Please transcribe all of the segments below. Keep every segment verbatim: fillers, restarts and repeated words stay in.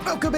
Welcome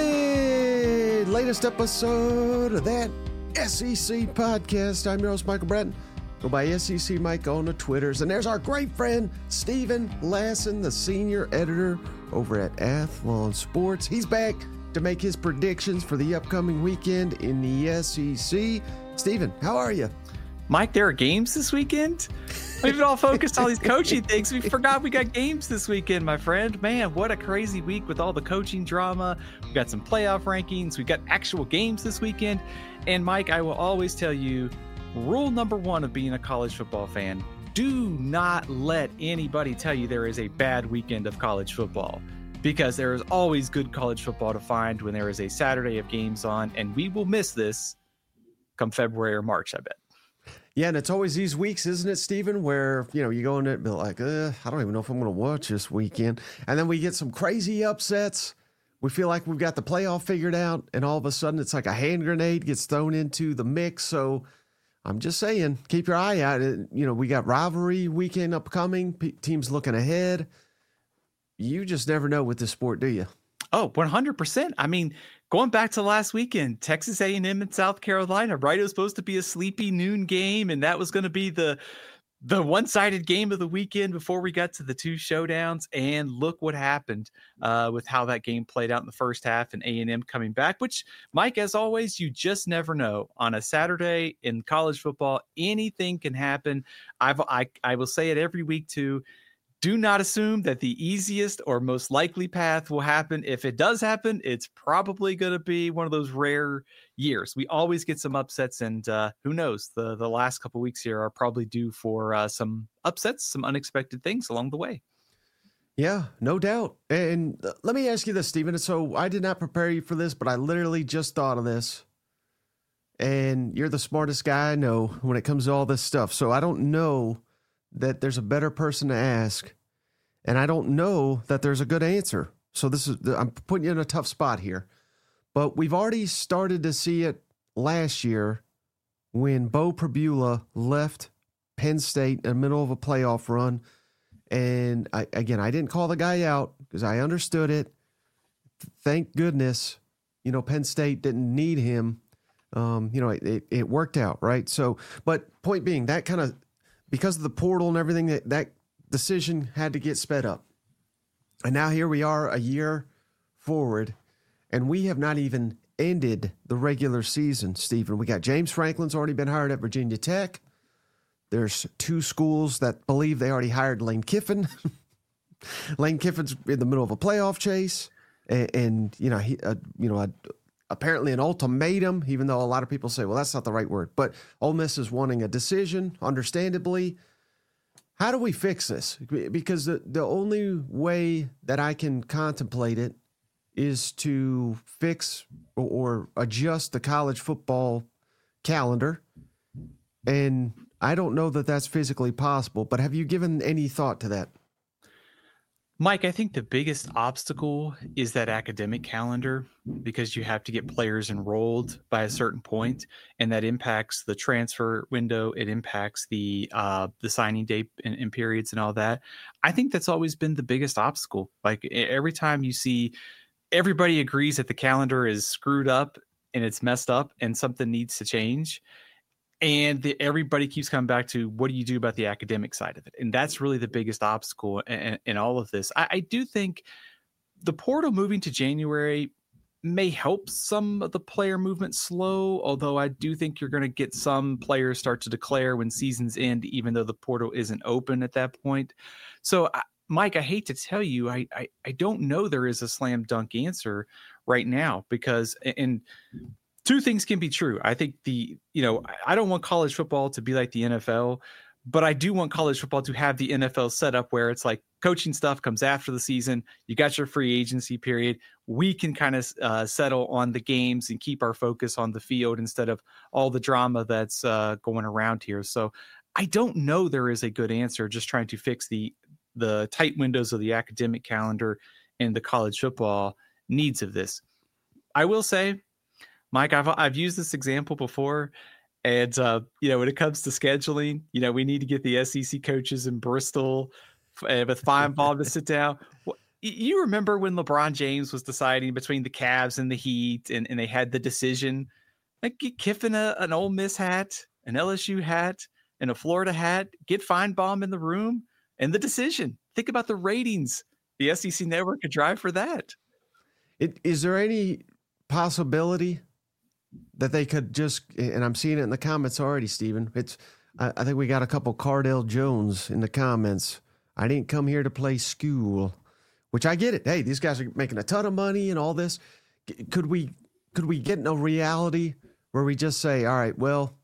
in! Latest episode of that S E C podcast. I'm your host, Michael Bratton. Go by S E C Mike on the Twitters. And there's our great friend, Stephen Lassan, the senior editor over at Athlon Sports. He's back to make his predictions for the upcoming weekend in the S E C. Stephen, how are you? Mike, there are games this weekend? We've been all focused on these coaching things. We forgot we got games this weekend, my friend. Man, what a crazy week with all the coaching drama. We got some playoff rankings. We got actual games this weekend. And Mike, I will always tell you, rule number one of being a college football fan, do not let anybody tell you there is a bad weekend of college football, because there is always good college football to find when there is a Saturday of games on, and we will miss this come February or March, I bet. Yeah, and it's always these weeks, isn't it, Stephen, where, you know, you go in it and be like, uh, I don't even know if I'm going to watch this weekend. And then we get some crazy upsets. We feel like we've got the playoff figured out, and all of a sudden it's like a hand grenade gets thrown into the mix. So I'm just saying, keep your eye out. You know, we got rivalry weekend upcoming, P- teams looking ahead. You just never know with this sport, do you? Oh, one hundred percent. I mean, going back to last weekend, Texas A and M and South Carolina, right? It was supposed to be a sleepy noon game, and that was going to be the the one-sided game of the weekend before we got to the two showdowns. And look what happened uh, with how that game played out in the first half, and A and M coming back, which, Mike, as always, you just never know. On a Saturday in college football, anything can happen. I've, I, I will say it every week, too. Do not assume that the easiest or most likely path will happen. If it does happen, it's probably going to be one of those rare years. We always get some upsets, and uh, who knows? The the last couple weeks here are probably due for uh, some upsets, some unexpected things along the way. Yeah, no doubt. And let me ask you this, Stephen. So I did not prepare you for this, but I literally just thought of this. And you're the smartest guy I know when it comes to all this stuff. So I don't know that there's a better person to ask, and I don't know that there's a good answer. So this is, I'm putting you in a tough spot here, but we've already started to see it last year when Bo Pribula left Penn State in the middle of a playoff run. And I, again, I didn't call the guy out because I understood it. Thank goodness, you know, Penn State didn't need him. Um, you know, it, it, it worked out, right? So, but point being, that kind of, because of the portal and everything, that, that decision had to get sped up. And now here we are a year forward, and we have not even ended the regular season, Stephen. We got James Franklin's already been hired at Virginia Tech. There's two schools that believe they already hired Lane Kiffin. Lane Kiffin's in the middle of a playoff chase. And, and you know, he, uh, you know, a, apparently an ultimatum, even though a lot of people say, well, that's not the right word. But Ole Miss is wanting a decision, understandably. How do we fix this? Because the, the only way that I can contemplate it is to fix or, or adjust the college football calendar. And I don't know that that's physically possible, but have you given any thought to that? Mike, I think the biggest obstacle is that academic calendar, because you have to get players enrolled by a certain point, and that impacts the transfer window. It impacts the uh, the signing date and, and periods and all that. I think that's always been the biggest obstacle. Like every time you see, everybody agrees that the calendar is screwed up and it's messed up and something needs to change. And the, everybody keeps coming back to, what do you do about the academic side of it? And that's really the biggest obstacle in, in all of this. I, I do think the portal moving to January may help some of the player movement slow, although I do think you're going to get some players start to declare when seasons end, even though the portal isn't open at that point. So, I, Mike, I hate to tell you, I, I I don't know there is a slam dunk answer right now, because and. Two things can be true. I think the, you know, I don't want college football to be like the N F L, but I do want college football to have the N F L set up where it's like coaching stuff comes after the season. You got your free agency period. We can kind of uh, settle on the games and keep our focus on the field instead of all the drama that's uh, going around here. So I don't know there is a good answer, just trying to fix the the tight windows of the academic calendar and the college football needs of this. I will say, Mike, I've I've used this example before, and uh, you know, when it comes to scheduling, you know, we need to get the S E C coaches in Bristol uh, with Feinbaum to sit down. you remember when LeBron James was deciding between the Cavs and the Heat, and, and they had the decision, like get Kiffin a, an Ole Miss hat, an L S U hat, and a Florida hat, get Feinbaum in the room, and the decision. Think about the ratings the S E C network could drive for that. It, is there any possibility that they could just, and I'm seeing it in the comments already, Stephen, it's, I, I think we got a couple Cardell Jones in the comments. I didn't come here to play school, which I get it. Hey, these guys are making a ton of money and all this. Could we, could we get in a reality where we just say, all right, well,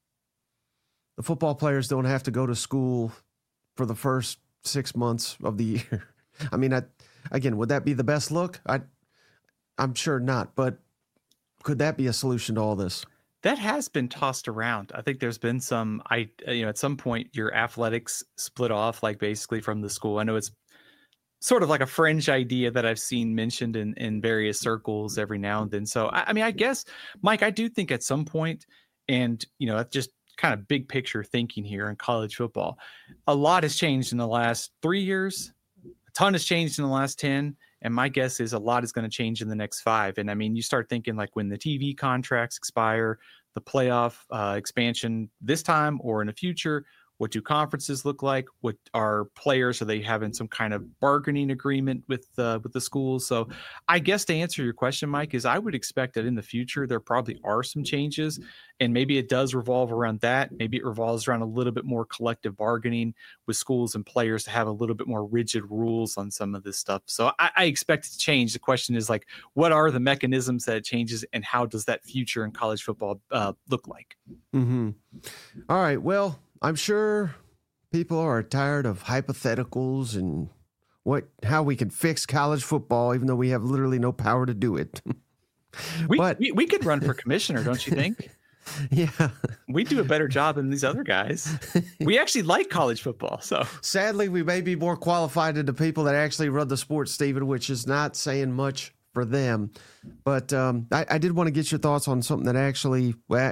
the football players don't have to go to school for the first six months of the year? I mean, I, again, would that be the best look? I, I'm sure not, but could that be a solution to all this? That has been tossed around. I think there's been some, I, you know, at some point your athletics split off, like basically from the school. I know it's sort of like a fringe idea that I've seen mentioned in, in various circles every now and then. So, I, I mean, I guess, Mike, I do think at some point, and, you know, just kind of big picture thinking here in college football, a lot has changed in the last three years. A ton has changed in the last ten. And my guess is a lot is going to change in the next five. And I mean, you start thinking like when the T V contracts expire, the playoff uh, expansion this time or in the future, what do conferences look like? What are players? Are they having some kind of bargaining agreement with uh, with the schools? So I guess to answer your question, Mike, is I would expect that in the future, there probably are some changes, and maybe it does revolve around that. Maybe it revolves around a little bit more collective bargaining with schools and players to have a little bit more rigid rules on some of this stuff. So I, I expect it to change. The question is like, what are the mechanisms that it changes, and how does that future in college football uh, look like? Mm-hmm. All right. Well, I'm sure people are tired of hypotheticals and what how we can fix college football, even though we have literally no power to do it. we, but we we could run for commissioner, don't you think? Yeah, we do a better job than these other guys. We actually like college football. So sadly, we may be more qualified than the people that actually run the sport, Stephen, which is not saying much for them. But um, I, I did want to get your thoughts on something that actually, well,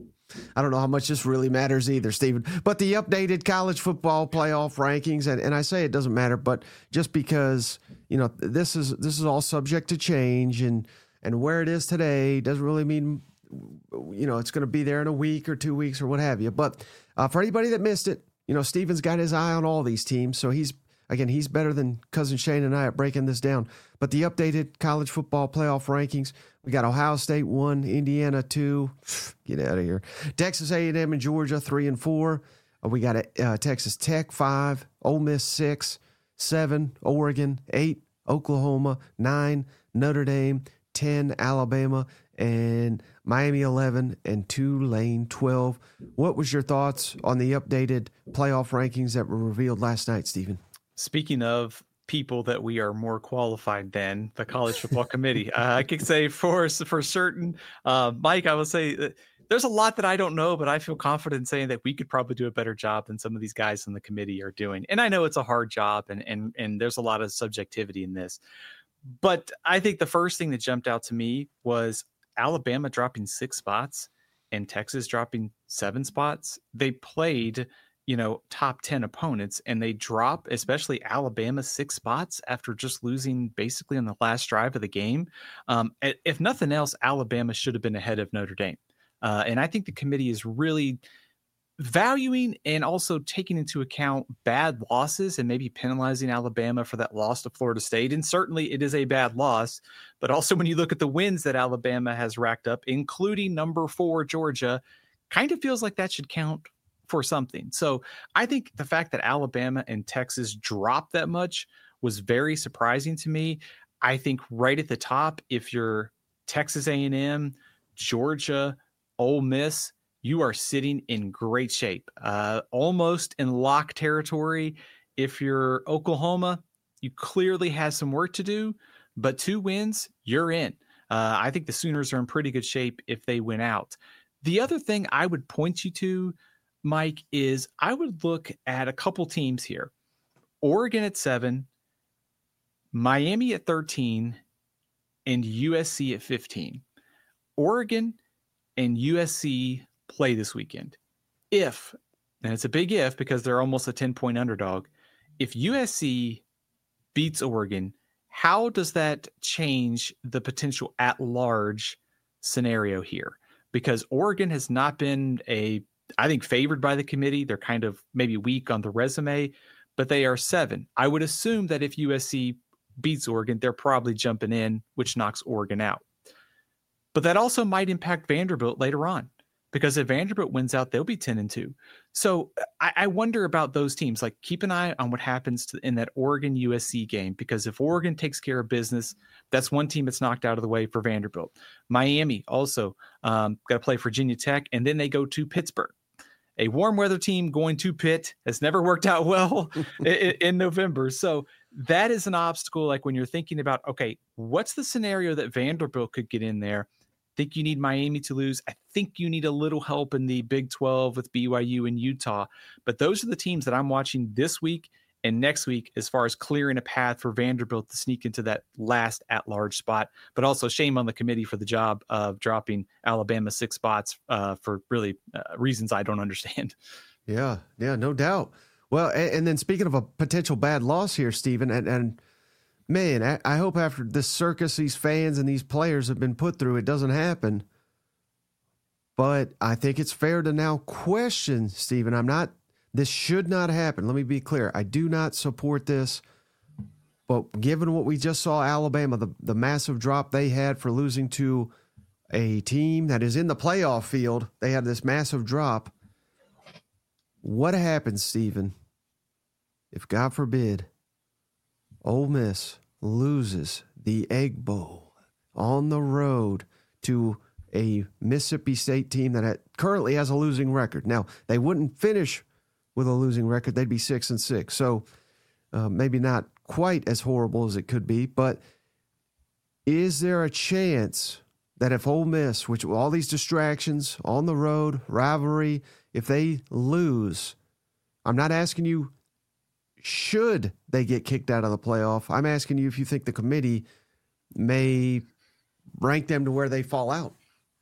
I don't know how much this really matters either, Stephen, but the updated college football playoff rankings, and, and I say it doesn't matter, but just because, you know, this is this is all subject to change, and and where it is today doesn't really mean, you know, it's going to be there in a week or two weeks or what have you. But uh, for anybody that missed it, you know, Stephen's got his eye on all these teams, so he's, again, he's better than Cousin Shane and I at breaking this down. But the updated college football playoff rankings, we got Ohio State one, Indiana two, get out of here. Texas A and M and Georgia three and four. Uh, we got uh, Texas Tech five, Ole Miss six, seven, Oregon eight, Oklahoma nine, Notre Dame ten, Alabama, and Miami eleven, and Tulane twelve. What was your thoughts on the updated playoff rankings that were revealed last night, Stephen? Speaking of people that we are more qualified than, the College Football Committee, uh, I could say for for certain, uh, Mike, I will say that there's a lot that I don't know, but I feel confident in saying that we could probably do a better job than some of these guys in the committee are doing. And I know it's a hard job, and and and there's a lot of subjectivity in this. But I think the first thing that jumped out to me was Alabama dropping six spots and Texas dropping seven spots. They played, you know, top ten opponents, and they drop, especially Alabama, six spots after just losing basically on the last drive of the game. Um, if nothing else, Alabama should have been ahead of Notre Dame. Uh, and I think the committee is really valuing and also taking into account bad losses and maybe penalizing Alabama for that loss to Florida State. And certainly it is a bad loss, but also when you look at the wins that Alabama has racked up, including number four, Georgia, kind of feels like that should count for something. So I think the fact that Alabama and Texas dropped that much was very surprising to me. I think right at the top, if you're Texas A and M, Georgia, Ole Miss, you are sitting in great shape, uh, almost in lock territory. If you're Oklahoma, you clearly have some work to do, but two wins, you're in. Uh, I think the Sooners are in pretty good shape if they win out. The other thing I would point you to, Mike, is I would look at a couple teams here. Oregon at seven, Miami at thirteen, and U S C at fifteen. Oregon and U S C play this weekend. If, and it's a big if because they're almost a ten-point underdog, if U S C beats Oregon how does that change the potential at-large scenario here? Because Oregon has not been a, I think, favored by the committee. They're kind of maybe weak on the resume, but they are seven. I would assume that if U S C beats Oregon, they're probably jumping in, which knocks Oregon out. But that also might impact Vanderbilt later on, because if Vanderbilt wins out, they'll be ten and two. So I, I wonder about those teams. Like, keep an eye on what happens to, in that Oregon U S C game, because if Oregon takes care of business, that's one team that's knocked out of the way for Vanderbilt. Miami also um, got to play Virginia Tech, and then they go to Pittsburgh. A warm weather team going to Pitt has never worked out well in, in November. So that is an obstacle. Like, when you're thinking about, okay, what's the scenario that Vanderbilt could get in there? I think you need Miami to lose. I think you need a little help in the Big twelve with B Y U and Utah. But those are the teams that I'm watching this week and next week as far as clearing a path for Vanderbilt to sneak into that last at-large spot. But also, shame on the committee for the job of dropping Alabama six spots uh, for really uh, reasons I don't understand. Yeah, yeah, no doubt. Well, and, and then speaking of a potential bad loss here, Stephen, and, and man, I, I hope after this circus these fans and these players have been put through, it doesn't happen. But I think it's fair to now question, Stephen. I'm not, this should not happen. Let me be clear. I do not support this. But given what we just saw, Alabama, the, the massive drop they had for losing to a team that is in the playoff field, they had this massive drop. What happens, Stephen, if, God forbid, Ole Miss loses the Egg Bowl on the road to a Mississippi State team that had, currently has a losing record? Now, they wouldn't finish with a losing record. They'd be six and six. So uh, maybe not quite as horrible as it could be, but is there a chance that if Ole Miss, which all these distractions on the road, rivalry, if they lose, I'm not asking you should they get kicked out of the playoff. I'm asking you if you think the committee may rank them to where they fall out.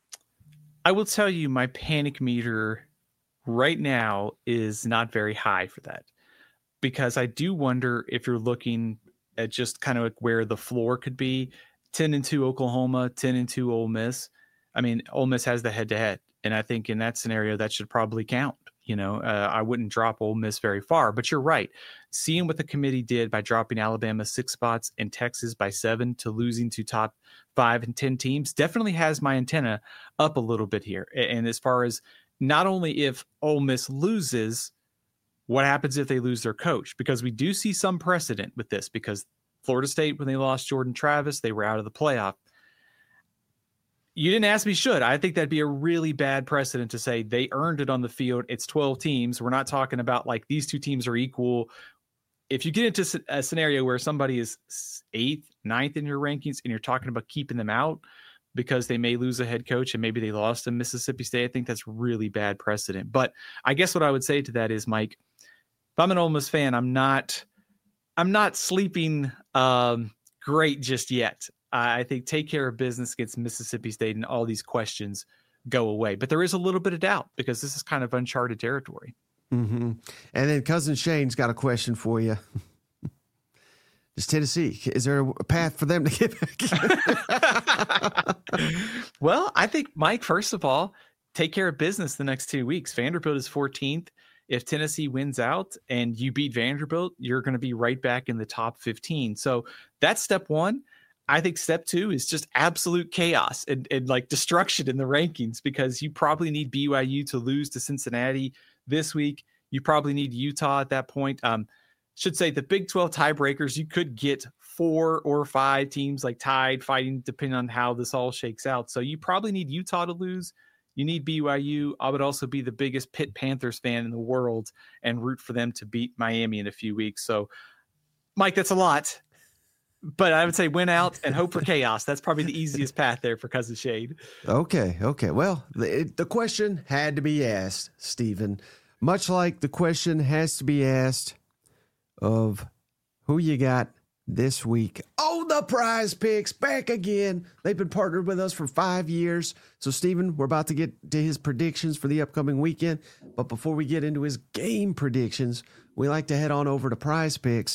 I will tell you, my panic meter right now is not very high for that, because I do wonder if you're looking at just kind of like where the floor could be. ten and two Oklahoma, ten and two Ole Miss. I mean, Ole Miss has the head to head, and I think in that scenario that should probably count. You know, uh, I wouldn't drop Ole Miss very far, but you're right. Seeing what the committee did by dropping Alabama six spots and Texas by seven to losing to top five and ten teams definitely has my antenna up a little bit here. And as far as not only if Ole Miss loses, what happens if they lose their coach? Because we do see some precedent with this, because Florida State, when they lost Jordan Travis, they were out of the playoff. You didn't ask me, should. I think that'd be a really bad precedent to say they earned it on the field. It's twelve teams. We're not talking about like these two teams are equal. If you get into a scenario where somebody is eighth, ninth in your rankings and you're talking about keeping them out because they may lose a head coach and maybe they lost to Mississippi State, I think that's really bad precedent. But I guess what I would say to that is, Mike, if I'm an Ole Miss fan, I'm not, I'm not sleeping um, great just yet. I think take care of business against Mississippi State and all these questions go away. But there is a little bit of doubt because this is kind of uncharted territory. Mm-hmm. And then Cousin Shane's got a question for you. Is Tennessee, is there a path for them to get back? Well, I think, Mike, first of all, take care of business the next two weeks. Vanderbilt is fourteenth. If Tennessee wins out and you beat Vanderbilt, you're going to be right back in the top fifteen. So that's step one. I think step two is just absolute chaos and, and like destruction in the rankings, because you probably need B Y U to lose to Cincinnati this week. You probably need Utah at that point. Um, should say the Big twelve tiebreakers, you could get four or five teams like tied fighting, depending on how this all shakes out. So you probably need Utah to lose. You need B Y U. I would also be the biggest Pitt Panthers fan in the world and root for them to beat Miami in a few weeks. So, Mike, that's a lot. But I would say win out and hope for chaos. That's probably the easiest path there for Cousin Shade. Okay, okay. Well, the, the question had to be asked, Stephen. Much like the question has to be asked of who you got this week. Oh, the Prize Picks back again. They've been partnered with us for five years. So, Stephen, we're about to get to his predictions for the upcoming weekend. But before we get into his game predictions, we like to head on over to Prize Picks.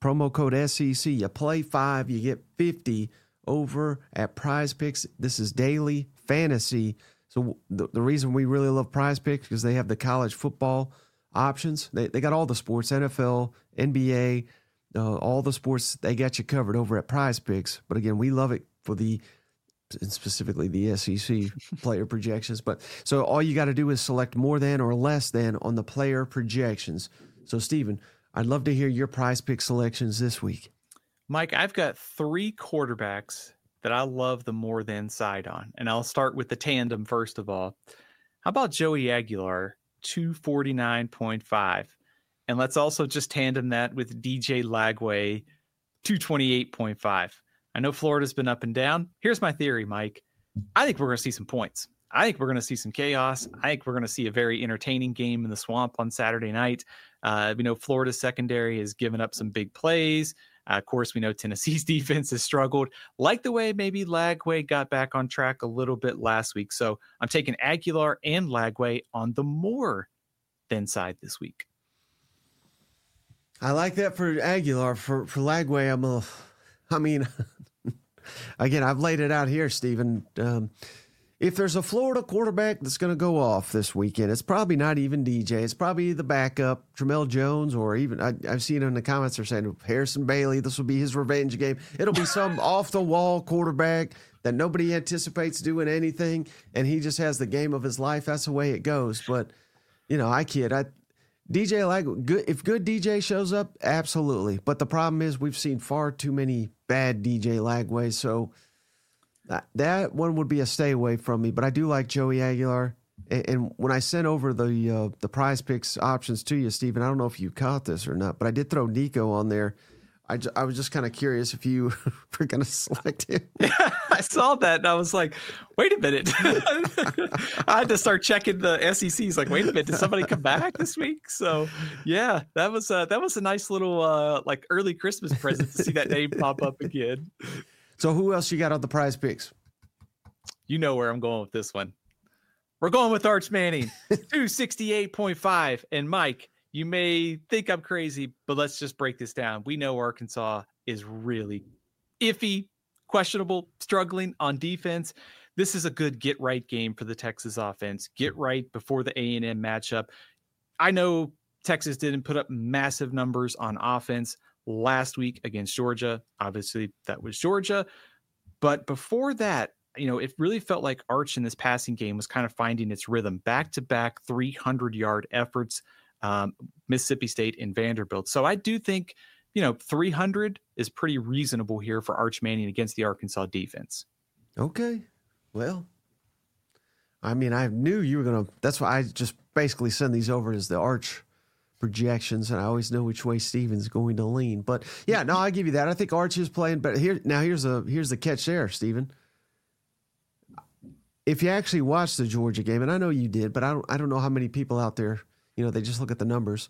promo code S E C. You play five, you get fifty over at Prize Picks. This is daily fantasy. So the, the reason we really love Prize Picks is because they have the college football options. They they got all the sports, N F L, N B A, uh, all the sports. They got you covered over at Prize Picks. But again, we love it for the, and specifically the S E C player projections. But so all you got to do is select more than or less than on the player projections. So Stephen, I'd love to hear your Prize Pick selections this week. Mike, I've got three quarterbacks that I love the more than side on. And I'll start with the tandem first of all. How about Joey Aguilar, two forty-nine point five? And let's also just tandem that with D J Lagway, two twenty-eight point five. I know Florida's been up and down. Here's my theory, Mike. I think we're going to see some points. I think we're going to see some chaos. I think we're going to see a very entertaining game in the Swamp on Saturday night. Uh, we know Florida's secondary has given up some big plays. Uh, of course, we know Tennessee's defense has struggled, like the way maybe Lagway got back on track a little bit last week. So I'm taking Aguilar and Lagway on the more than side this week. I like that for Aguilar. For for Lagway, I'm a, I mean, again, I've laid it out here, Stephen. Um, if there's a Florida quarterback that's going to go off this weekend, it's probably not even D J. It's probably the backup, Tramel Jones, or even, I, I've seen in the comments they're saying Harrison Bailey. This will be his revenge game. It'll be some off-the-wall quarterback that nobody anticipates doing anything, and he just has the game of his life. That's the way it goes. But, you know, I kid. I D J Lagway, good, if good D J shows up, absolutely. But the problem is we've seen far too many bad D J Lagways, so that, that one would be a stay away from me. But I do like Joey Aguilar. And, and when I sent over the uh, the Prize Picks options to you, Stephen, I don't know if you caught this or not, but I did throw Nico on there. I, j- I was just kind of curious if you were going to select him. I saw that and I was like, wait a minute. I had to start checking the S E Cs. Like, wait a minute, did somebody come back this week? So yeah, that was uh, that was a nice little uh, like early Christmas present to see that name pop up again. So who else you got on the Prize Picks? You know where I'm going with this one. We're going with Arch Manning, two sixty-eight point five. And Mike, you may think I'm crazy, but let's just break this down. We know Arkansas is really iffy, questionable, struggling on defense. This is a good get-right game for the Texas offense. Get right before the A and M matchup. I know Texas didn't put up massive numbers on offense last week against Georgia. Obviously, that was Georgia. But before that, you know, it really felt like Arch in this passing game was kind of finding its rhythm. Back-to-back three hundred yard efforts. Um, Mississippi State and Vanderbilt. So I do think, you know, three hundred is pretty reasonable here for Arch Manning against the Arkansas defense. Okay. Well, I mean, I knew you were going to, that's why I just basically send these over as the Arch projections, and I always know which way Steven's going to lean. But yeah, no, I give you that. I think Arch is playing, but here, now here's a, here's the catch there, Steven. If you actually watched the Georgia game, and I know you did, but I don't, I don't know how many people out there, you know, they just look at the numbers.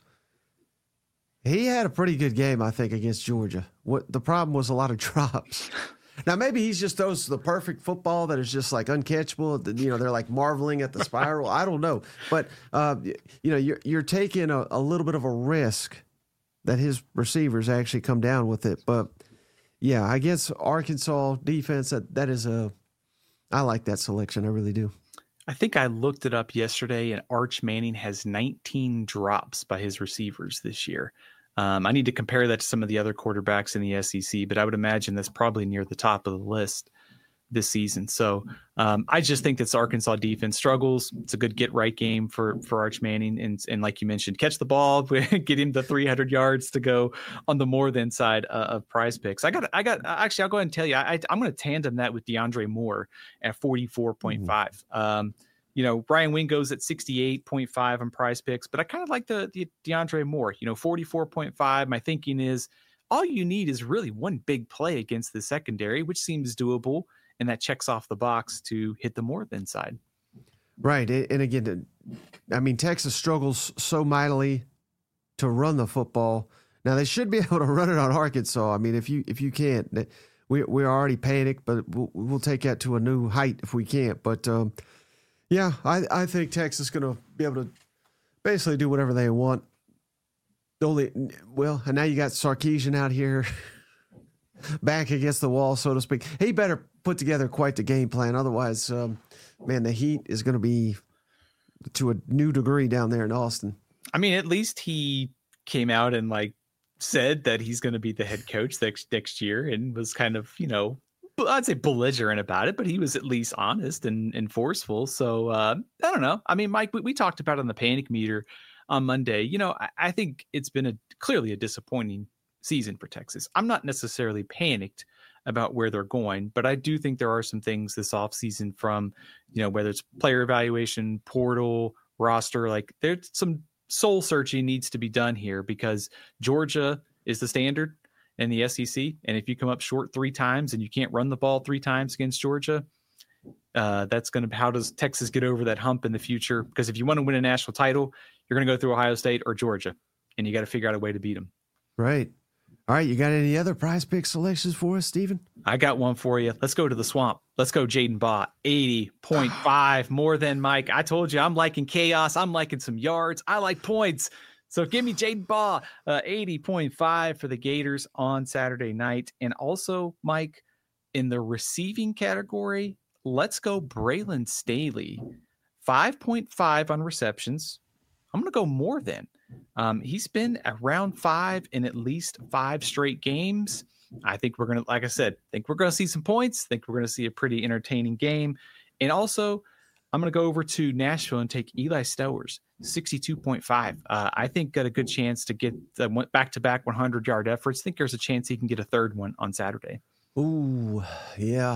He had a pretty good game, I think, against Georgia. What the problem was a lot of drops. Now, maybe he's just throws the perfect football that is just like uncatchable. You know, they're like marveling at the spiral. I don't know. But, uh, you know, you're, you're taking a, a little bit of a risk that his receivers actually come down with it. But, yeah, I guess Arkansas defense, that, that is a – I like that selection. I really do. I think I looked it up yesterday, and Arch Manning has nineteen drops by his receivers this year. Um, I need to compare that to some of the other quarterbacks in the S E C, but I would imagine that's probably near the top of the list this season. So um, I just think this Arkansas defense struggles. It's a good get-right game for, for Arch Manning. And, and like you mentioned, catch the ball, get him the three hundred yards to go on the more than side uh, of Prize Picks. I got, I got, actually, I'll go ahead and tell you, I, I'm going to tandem that with DeAndre Moore at forty-four point five. Mm-hmm. Um, you know, Brian Wingo's at sixty-eight point five on Prize Picks, but I kind of like the, the DeAndre Moore, you know, forty-four point five. My thinking is all you need is really one big play against the secondary, which seems doable. And that checks off the box to hit the more than side. Right. And again, I mean, Texas struggles so mightily to run the football. Now they should be able to run it on Arkansas. I mean, if you, if you can't, we, we're already panicked, but we'll, we'll take that to a new height if we can't. But um, yeah, I, I think Texas is going to be able to basically do whatever they want The only, well, and now you got Sarkisian out here back against the wall, so to speak. He better put together quite the game plan. Otherwise, um, man, the heat is going to be to a new degree down there in Austin. I mean, at least he came out and like said that he's going to be the head coach next, next year and was kind of, you know, I'd say belligerent about it, but he was at least honest and, and forceful. So uh, I don't know. I mean, Mike, we, we talked about it on the panic meter on Monday. You know, I, I think it's been a clearly a disappointing season for Texas. I'm not necessarily panicked about where they're going, but I do think there are some things this offseason from, you know, whether it's player evaluation, portal, roster, like there's some soul searching needs to be done here because Georgia is the standard in the S E C. And if you come up short three times and you can't run the ball three times against Georgia, uh, that's going to, how does Texas get over that hump in the future? Because if you want to win a national title, you're going to go through Ohio State or Georgia, and you got to figure out a way to beat them. Right. All right. You got any other prize pick selections for us, Stephen? I got one for you. Let's go to the swamp. Let's go Jaden Baugh, eighty point five, more than Mike. I told you I'm liking chaos. I'm liking some yards. I like points. So give me Jaden Baugh, uh, eighty point five for the Gators on Saturday night. And also, Mike, in the receiving category, let's go Braylon Staley, five point five on receptions. I'm going to go more than. Um, he's been around five in at least five straight games. I think we're going to, like I said, think we're going to see some points. Think we're going to see a pretty entertaining game. And also, I'm going to go over to Nashville and take Eli Stowers, sixty-two point five. Uh, I think got a good chance to get the back-to-back hundred-yard efforts. I think there's a chance he can get a third one on Saturday. Ooh, yeah.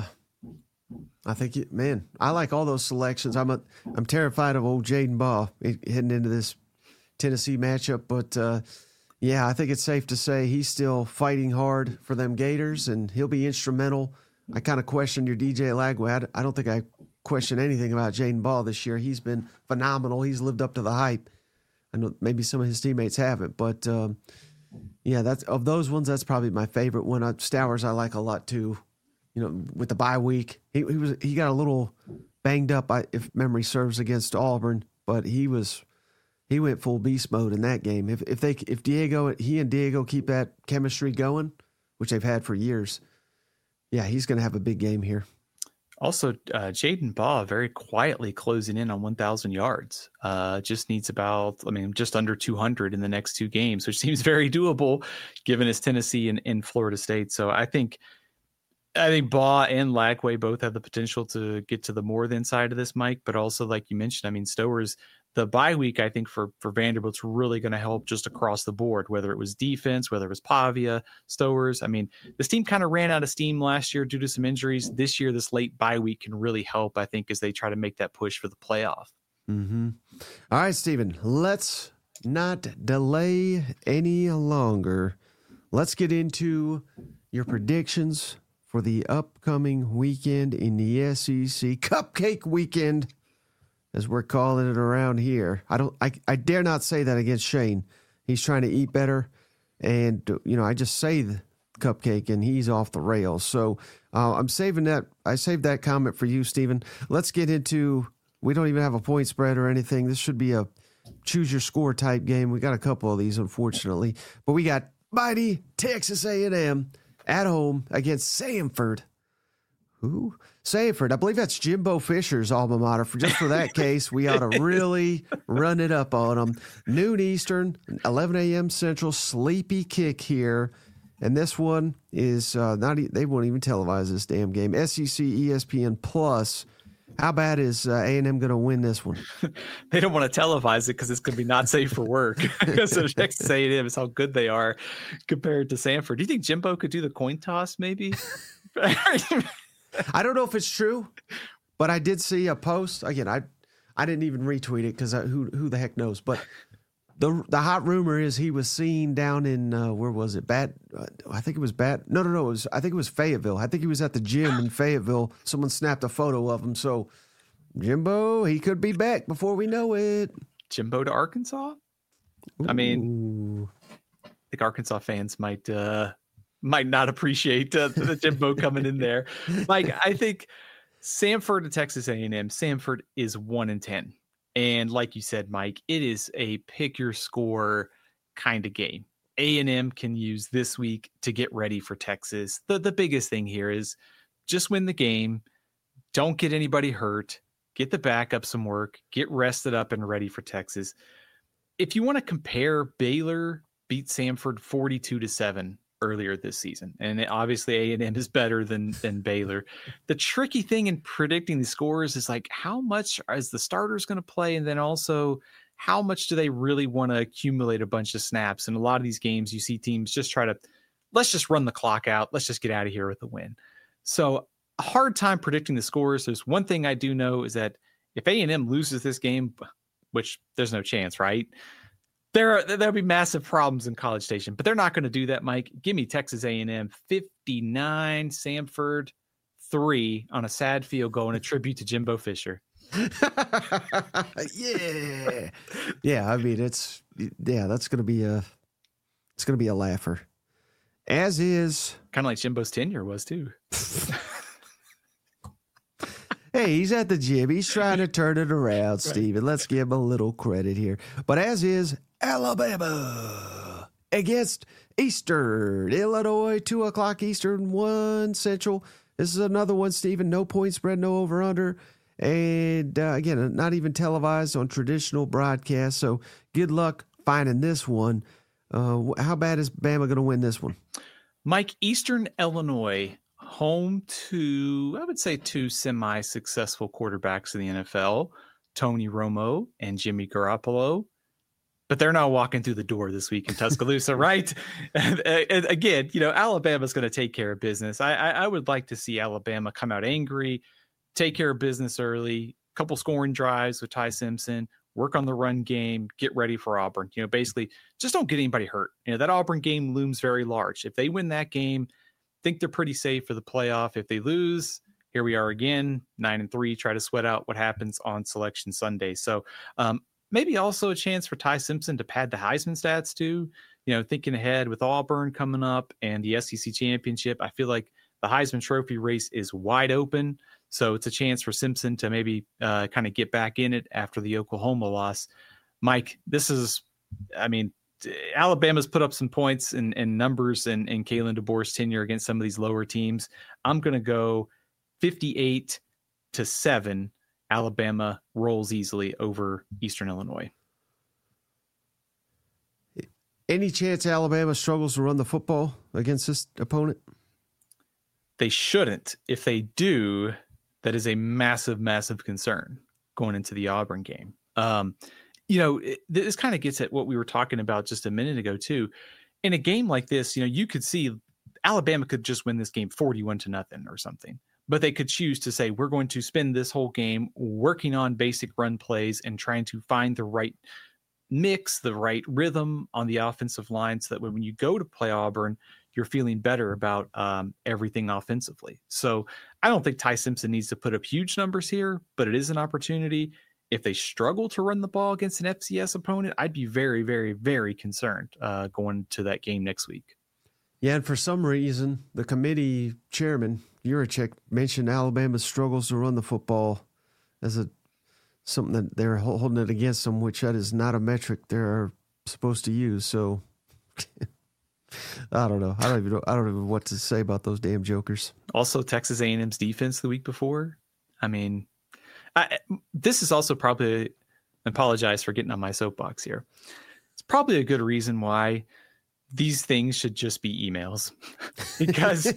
I think, it, man, I like all those selections. I'm a, I'm terrified of old Jaden Baugh heading into this Tennessee matchup, but uh, yeah, I think it's safe to say he's still fighting hard for them Gators, and he'll be instrumental. I kind of questioned your D J Lagway. I don't think I question anything about Jaden Baugh this year. He's been phenomenal. He's lived up to the hype. I know maybe some of his teammates haven't, but um, yeah, that's of those ones. That's probably my favorite one. Uh, Stowers I like a lot too. You know, with the bye week, he, he was he got a little banged up, if memory serves, against Auburn, but he was he went full beast mode in that game. If if they if Diego he and Diego keep that chemistry going, which they've had for years, yeah, he's going to have a big game here. Also, uh, Jaden Baugh very quietly closing in on one thousand yards. Uh, just needs about, I mean, just under two hundred in the next two games, which seems very doable given his Tennessee and, and Florida State. So I think. I think Baugh and Lagway both have the potential to get to the more than side of this, Mike, but also, like you mentioned, I mean, Stowers, the bye week, I think for, for Vanderbilt's really going to help just across the board, whether it was defense, whether it was Pavia, Stowers. I mean, this team kind of ran out of steam last year due to some injuries. This year, this late bye week can really help, I think, as they try to make that push for the playoff. Mm-hmm. All right, Stephen, let's not delay any longer. Let's get into your predictions for the upcoming weekend in the S E C, Cupcake Weekend, as we're calling it around here. I don't, I, I dare not say that against Shane. He's trying to eat better, and you know, I just say the cupcake, and he's off the rails. So uh, I'm saving that. I saved that comment for you, Stephen. Let's get into. We don't even have a point spread or anything. This should be a choose your score type game. We got a couple of these, unfortunately, but we got mighty Texas A and M at home against Samford. Who? Samford. I believe that's Jimbo Fisher's alma mater. For just for that case, we ought to really run it up on them. Noon Eastern, eleven a.m. Central, sleepy kick here. And this one is uh, not, e- they won't even televise this damn game. S E C E S P N Plus. How bad is uh, A and M going to win this one? They don't want to televise it because it's going to be not safe for work. Because of Texas A and M is how good they are compared to Samford. Do you think Jimbo could do the coin toss maybe? I don't know if it's true, but I did see a post. Again, I I didn't even retweet it because who who the heck knows? But the the hot rumor is he was seen down in uh, where was it? Bat? Uh, I think it was Bat. No, no, no. It was I think it was Fayetteville. I think he was at the gym in Fayetteville. Someone snapped a photo of him. So Jimbo, he could be back before we know it. Jimbo to Arkansas. Ooh. I mean, I think Arkansas fans might uh, might not appreciate uh, the Jimbo coming in there. Like I think Samford to Texas A and M. Samford is one in ten. And like you said, Mike, it is a pick your score kind of game. A and M can use this week to get ready for Texas. The the biggest thing here is just win the game. Don't get anybody hurt. Get the backup some work. Get rested up and ready for Texas. If you want to compare, Baylor beat Samford forty-two to seven earlier this season. And it, obviously A and M is better than, than Baylor. The tricky thing in predicting the scores is like, how much is the starters going to play? And then also, how much do they really want to accumulate a bunch of snaps? And a lot of these games, you see teams just try to, let's just run the clock out. Let's just get out of here with a win. So a hard time predicting the scores. There's one thing I do know is that if A and M loses this game, which there's no chance, right? There are, there'll be massive problems in College Station, but they're not going to do that, Mike. Give me Texas A and M fifty-nine, Samford three on a sad field goal and a tribute to Jimbo Fisher. yeah. Yeah, I mean, it's, yeah, that's going to be a, it's going to be a laugher. As is. Kind of like Jimbo's tenure was, too. Hey, he's at the gym. He's trying to turn it around, right. Steven. Let's give him a little credit here. But as is Alabama against Eastern Illinois, two o'clock Eastern, one Central. This is another one, Steven. No point spread, no over-under. And uh, again, not even televised on traditional broadcast. So good luck finding this one. Uh, how bad is Bama going to win this one? Mike, Eastern Illinois, home to, I would say, two semi-successful quarterbacks in the N F L, Tony Romo and Jimmy Garoppolo. But they're not walking through the door this week in Tuscaloosa, right? And, and again, you know, Alabama's going to take care of business. I, I, I would like to see Alabama come out angry, take care of business early, couple scoring drives with Ty Simpson, work on the run game, get ready for Auburn. You know, basically, just don't get anybody hurt. You know, that Auburn game looms very large. If they win that game, think they're pretty safe for the playoff. If they lose, here we are again, nine and three, try to sweat out what happens on Selection Sunday. So um, maybe also a chance for Ty Simpson to pad the Heisman stats too. You know, thinking ahead with Auburn coming up and the S E C championship, I feel like the Heisman Trophy race is wide open. So it's a chance for Simpson to maybe uh, kind of get back in it after the Oklahoma loss. Mike, this is, I mean, Alabama's put up some points and, and numbers in, in Kalen DeBoer's tenure against some of these lower teams. I'm going to go fifty-eight to seven. Alabama rolls easily over Eastern Illinois. Any chance Alabama struggles to run the football against this opponent? They shouldn't. If they do, that is a massive, massive concern going into the Auburn game. Um, you know, it, this kind of gets at what we were talking about just a minute ago, too. In a game like this, you know, you could see Alabama could just win this game forty-one to nothing or something, but they could choose to say, we're going to spend this whole game working on basic run plays and trying to find the right mix, the right rhythm on the offensive line so that when you go to play Auburn, you're feeling better about um, everything offensively. So I don't think Ty Simpson needs to put up huge numbers here, but it is an opportunity. If they struggle to run the ball against an F C S opponent, I'd be very, very, very concerned uh, going to that game next week. Yeah, and for some reason, the committee chairman, Yurachek, mentioned Alabama's struggles to run the football as a something that they're holding it against them, which that is not a metric they're supposed to use. So I don't know. I don't even know. I don't even know what to say about those damn jokers. Also, Texas A and M's defense the week before. I mean, I, this is also probably, I apologize for getting on my soapbox here. It's probably a good reason why these things should just be emails because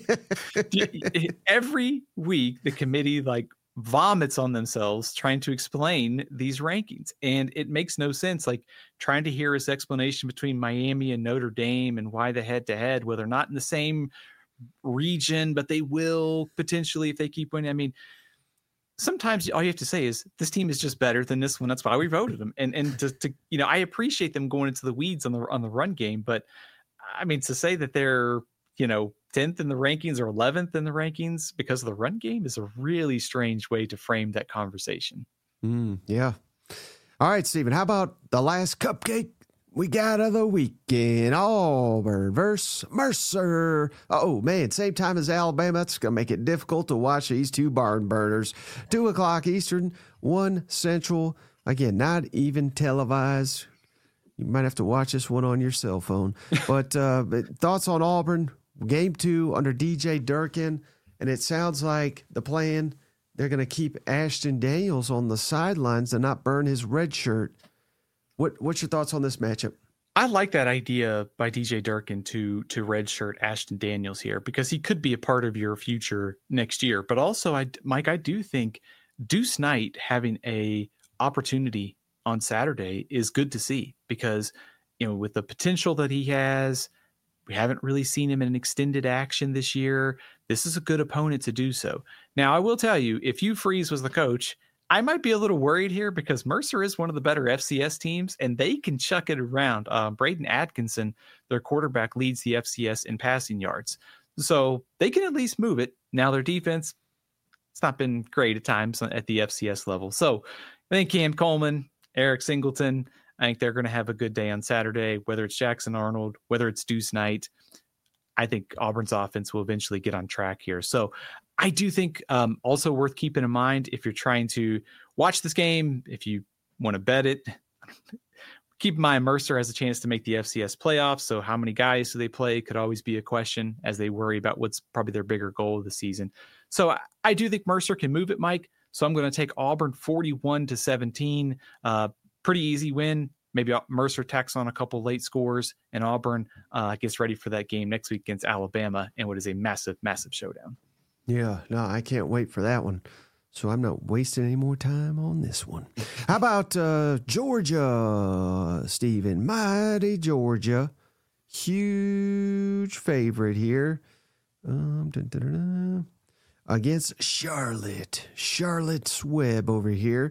every week the committee like vomits on themselves trying to explain these rankings. And it makes no sense. Like trying to hear his explanation between Miami and Notre Dame and why the head to head, where they're not in the same region, but they will potentially if they keep winning. I mean, sometimes all you have to say is this team is just better than this one. That's why we voted them. And and to, to you know, I appreciate them going into the weeds on the on the run game, but I mean to say that they're, you know, tenth in the rankings or eleventh in the rankings because of the run game is a really strange way to frame that conversation. Mm, yeah. All right, Stephen, how about the last cupcake we got of the weekend? Auburn versus Mercer. Oh, man, same time as Alabama. It's going to make it difficult to watch these two barn burners. two o'clock Eastern, one Central. Again, not even televised. You might have to watch this one on your cell phone. But, uh, but thoughts on Auburn, game two under D J Durkin, and it sounds like the plan, they're going to keep Ashton Daniels on the sidelines and not burn his red shirt. What What's your thoughts on this matchup? I like that idea by D J Durkin to to redshirt Ashton Daniels here because he could be a part of your future next year. But also, I Mike, I do think Deuce Knight having a opportunity on Saturday is good to see because, you know, with the potential that he has, we haven't really seen him in extended action this year. This is a good opponent to do so. Now, I will tell you, if Hugh Freeze was the coach, I might be a little worried here because Mercer is one of the better F C S teams and they can chuck it around. Uh, Braden Atkinson, their quarterback, leads the F C S in passing yards. So they can at least move it. Now their defense, it's not been great at times at the F C S level. So I think Cam Coleman, Eric Singleton, I think they're going to have a good day on Saturday, whether it's Jackson Arnold, whether it's Deuce Knight. I think Auburn's offense will eventually get on track here. So I do think um, also worth keeping in mind if you're trying to watch this game, if you want to bet it, keep in mind Mercer has a chance to make the F C S playoffs. So how many guys do they play could always be a question as they worry about what's probably their bigger goal of the season. So I, I do think Mercer can move it, Mike. So I'm going to take Auburn forty-one to seventeen. Uh, pretty easy win. Maybe Mercer tacks on a couple late scores, and Auburn uh, gets ready for that game next week against Alabama and what is a massive, massive showdown. Yeah, no, I can't wait for that one. So I'm not wasting any more time on this one. How about uh, Georgia, Stephen? Mighty Georgia. Huge favorite here. Um, dun, dun, dun, dun. Against Charlotte. Charlotte's Web over here.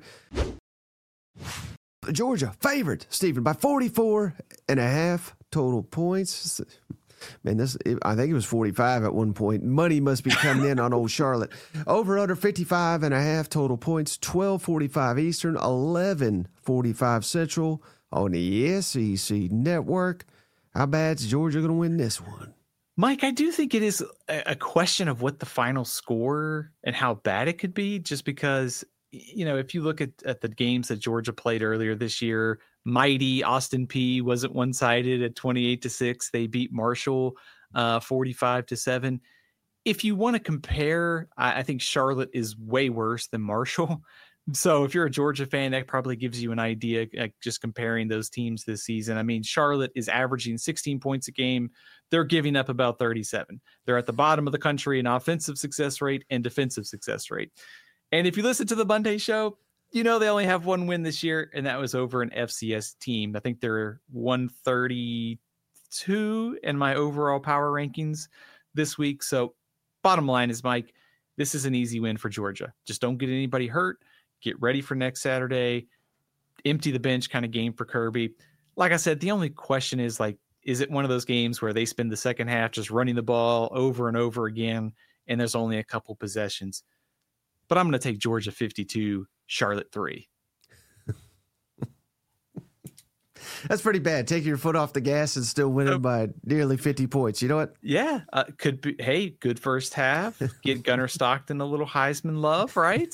Georgia favored, Stephen, by forty-four and a half total points. Man, this I think it was forty-five at one point. Money must be coming in on old Charlotte. Over under fifty-five and a half total points, twelve forty-five Eastern, eleven forty-five Central on the S E C network. How bad's Georgia going to win this one? Mike, I do think it is a question of what the final score and how bad it could be, just because, you know, if you look at, at the games that Georgia played earlier this year, mighty Austin Peay wasn't one-sided at twenty-eight to six. They beat Marshall uh, forty-five to seven. If you want to compare, I, I think Charlotte is way worse than Marshall. So if you're a Georgia fan, that probably gives you an idea, like just comparing those teams this season. I mean, Charlotte is averaging sixteen points a game. They're giving up about thirty-seven. They're at the bottom of the country in offensive success rate and defensive success rate. And if you listen to the Monday show, you know they only have one win this year, and that was over an F C S team. I think they're one thirty-two in my overall power rankings this week. So bottom line is, Mike, this is an easy win for Georgia. Just don't get anybody hurt. Get ready for next Saturday. Empty the bench kind of game for Kirby. Like I said, the only question is, like, is it one of those games where they spend the second half just running the ball over and over again, and there's only a couple possessions? But I'm going to take Georgia fifty-two, Charlotte three. That's pretty bad. Taking your foot off the gas and still winning oh. by nearly fifty points. You know what? Yeah. Uh, could be. Hey, good first half. Get Gunnar Stockton a little Heisman love, right?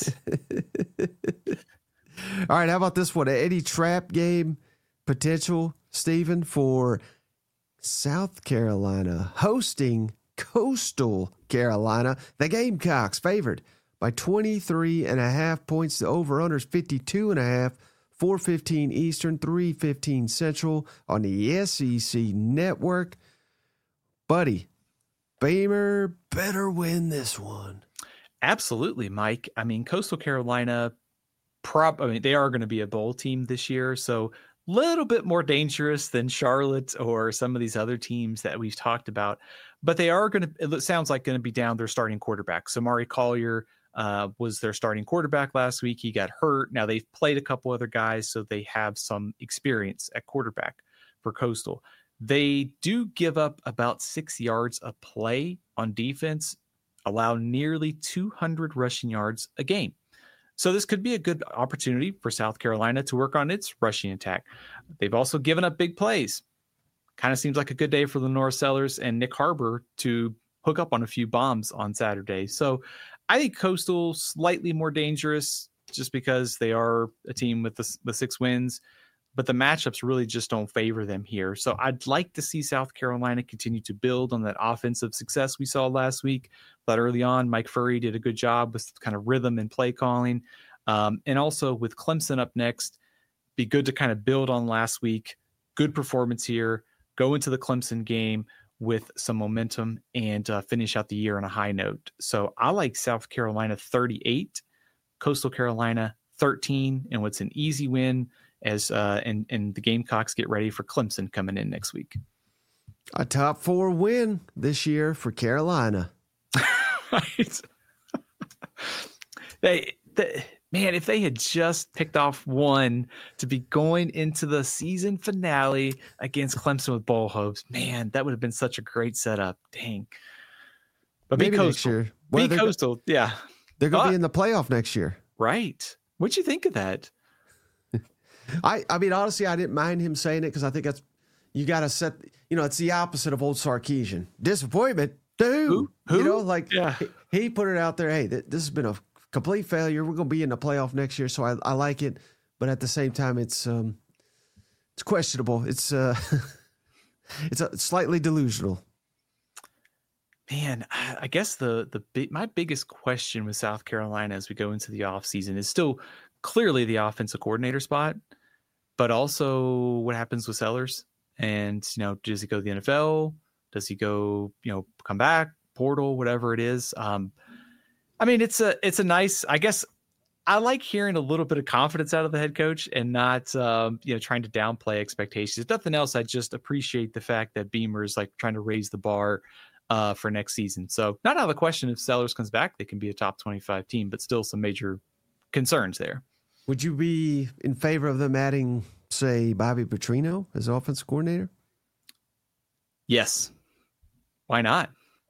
All right. How about this one? Any trap game potential, Stephen, for South Carolina hosting Coastal Carolina? The Gamecocks favored by twenty-three and a half points. The over-unders fifty-two and a half. four fifteen Eastern, three fifteen Central on the S E C network. Buddy, Beamer better win this one. Absolutely, Mike. I mean, Coastal Carolina, prob- I mean, they are going to be a bowl team this year, so a little bit more dangerous than Charlotte or some of these other teams that we've talked about. But they are going to, it sounds like, going to be down their starting quarterback. So Mari Collier Uh, was their starting quarterback last week. He got hurt. Now they've played a couple other guys, so they have some experience at quarterback for Coastal. They do give up about six yards a play on defense, allow nearly two hundred rushing yards a game. So this could be a good opportunity for South Carolina to work on its rushing attack. They've also given up big plays. Kind of seems like a good day for Lenore Sellers and Nick Harbor to hook up on a few bombs on Saturday. So I think Coastal slightly more dangerous just because they are a team with the, the six wins. but the matchups really just don't favor them here. So I'd like to see South Carolina continue to build on that offensive success we saw last week. But early on, Mike Furry did a good job with kind of rhythm and play calling. Um, and also with Clemson up next, be good to kind of build on last week. Good performance here. Go into the Clemson game with some momentum and uh, finish out the year on a high note. So I like South Carolina thirty-eight, Coastal Carolina thirteen, and what's an easy win as uh, and, and the Gamecocks get ready for Clemson coming in next week. A top four win this year for Carolina. Right. they, they, man, if they had just picked off one to be going into the season finale against Clemson with bowl hopes, man, that would have been such a great setup. Dang. But Maybe be coastal. next year. Well, be they're, coastal. Yeah. They're going to Uh, be in the playoff next year. Right. What'd you think of that? I, I mean, honestly, I didn't mind him saying it because I think that's, you got to set, you know, it's the opposite of old Sarkisian. Disappointment. Dude. Who? Who? You know, like Yeah. he, he put it out there. Hey, th- this has been a complete failure. We're going to be in the playoff next year. So I, I like it. But at the same time, it's, um, it's questionable. It's, uh, it's a, slightly delusional. Man, I I guess the the big, my biggest question with South Carolina as we go into the offseason is still clearly the offensive coordinator spot, but also what happens with Sellers. And, you know, does he go to the N F L? Does he go, you know, come back, portal, whatever it is? Um, I mean, it's a it's a nice, I guess I like hearing a little bit of confidence out of the head coach and not, um, you know, trying to downplay expectations. If nothing else, I just appreciate the fact that Beamer is like trying to raise the bar uh, for next season. So not out of the question if Sellers comes back, they can be a top twenty-five team, but still some major concerns there. Would you be in favor of them adding, say, Bobby Petrino as offensive coordinator? Yes. Why not?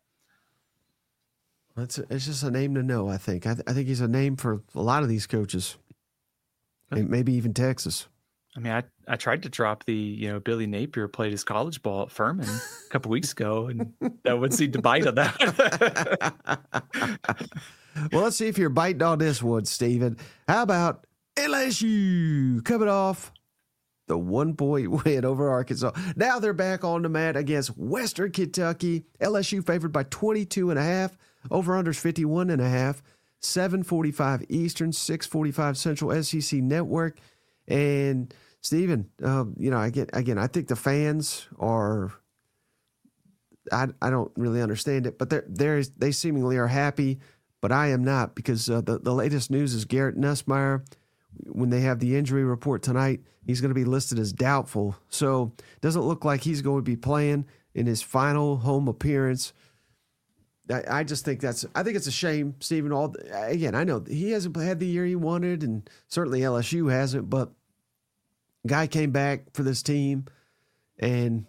It's, it's just a name to know, I think. I, th- I think he's a name for a lot of these coaches, maybe even Texas. I mean, I, I tried to drop the, you know, Billy Napier played his college ball at Furman a couple weeks ago, and that would seem to bite on that. Well, let's see if you're biting on this one, Steven. How about L S U coming off the one-point win over Arkansas? Now they're back on the mat against Western Kentucky. L S U favored by twenty-two and a half. Over-unders fifty-one and a half. seven forty-five Eastern, six forty-five Central, S E C Network. And Steven, um, you know, again, again, I think the fans are, I, I don't really understand it, but they're, they're, they seemingly are happy, but I am not, because uh, the, the latest news is Garrett Nussmeier, when they have the injury report tonight, he's going to be listed as doubtful. So it doesn't look like he's going to be playing in his final home appearance. I, I just think that's, I think it's a shame, Stephen. All again, I know he hasn't had the year he wanted, and certainly L S U hasn't, but guy came back for this team, and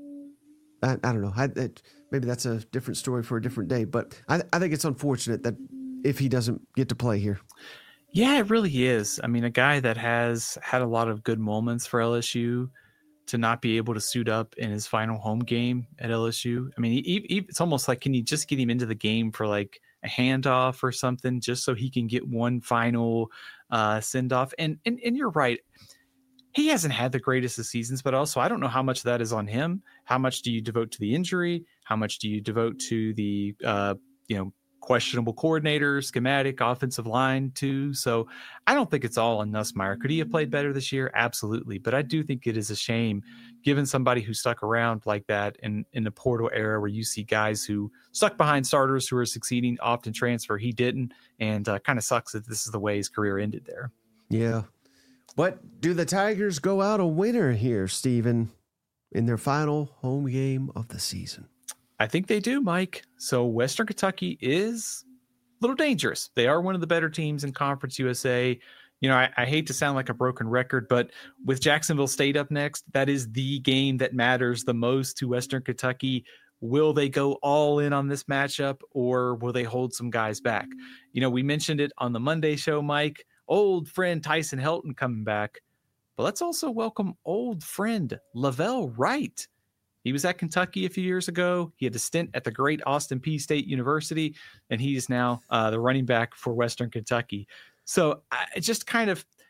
I, I don't know. I, it, maybe that's a different story for a different day, but I, I think it's unfortunate that if he doesn't get to play here. Yeah, it really is. I mean, a guy that has had a lot of good moments for L S U to not be able to suit up in his final home game at L S U. I mean, he, he, it's almost like, can you just get him into the game for like a handoff or something, just so he can get one final uh, send off? And, and and you're right. He hasn't had the greatest of seasons, but also I don't know how much of that is on him. How much do you devote to the injury? How much do you devote to the, uh, you know, questionable coordinator, schematic, offensive line too? So I don't think it's all on Nussmeier. Could he have played better this year? Absolutely. But I do think it is a shame, given somebody who stuck around like that in, in the portal era where you see guys who stuck behind starters who are succeeding, often transfer. He didn't, and uh, kind of sucks that this is the way his career ended there. Yeah. But do the Tigers go out a winner here, Stephen, in their final home game of the season? I think they do, Mike. So Western Kentucky is a little dangerous. They are one of the better teams in Conference U S A. You know, I, I hate to sound like a broken record, but with Jacksonville State up next, that is the game that matters the most to Western Kentucky. Will they go all in on this matchup, or will they hold some guys back? You know, we mentioned it on the Monday show, Mike. Old friend Tyson Helton coming back. But let's also welcome old friend Lavelle Wright. He was at Kentucky a few years ago. He had a stint at the great Austin Peay State University, and he is now uh, the running back for Western Kentucky. So I just kind of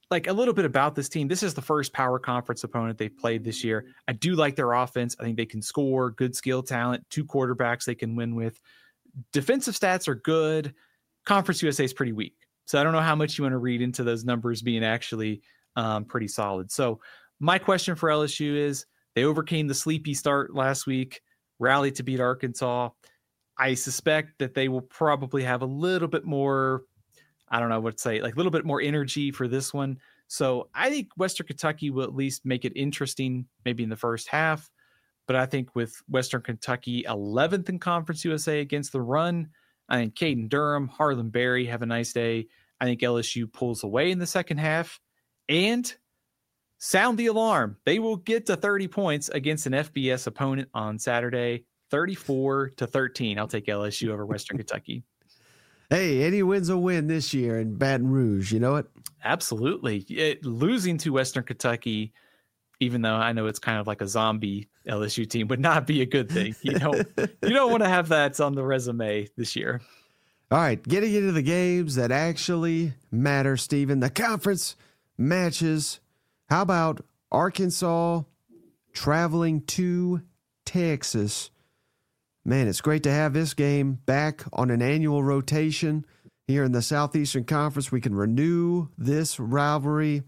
like a little bit about this team. This is the first power conference opponent they've played this year. I do like their offense. I think they can score, good skill talent, two quarterbacks they can win with. Defensive stats are good. Conference U S A is pretty weak. So I don't know how much you want to read into those numbers being actually um, pretty solid. So my question for L S U is, they overcame the sleepy start last week, rallied to beat Arkansas. I suspect that they will probably have a little bit more, I don't know what to say, like a little bit more energy for this one. So I think Western Kentucky will at least make it interesting, maybe in the first half. But I think with Western Kentucky eleventh in Conference U S A against the run, I think Caden Durham, Harlan Berry have a nice day. I think L S U pulls away in the second half. And sound the alarm. They will get to thirty points against an F B S opponent on Saturday, thirty-four to thirteen. I'll take L S U over Western Kentucky. Hey, any win's a win this year in Baton Rouge. You know it? Absolutely. It, losing to Western Kentucky, even though I know it's kind of like a zombie L S U team, would not be a good thing. You don't, you don't want to have that on the resume this year. All right, getting into the games that actually matter, Stephen, the conference matches. How about Arkansas traveling to Texas? Man, it's great to have this game back on an annual rotation here in the Southeastern Conference. We can renew this rivalry.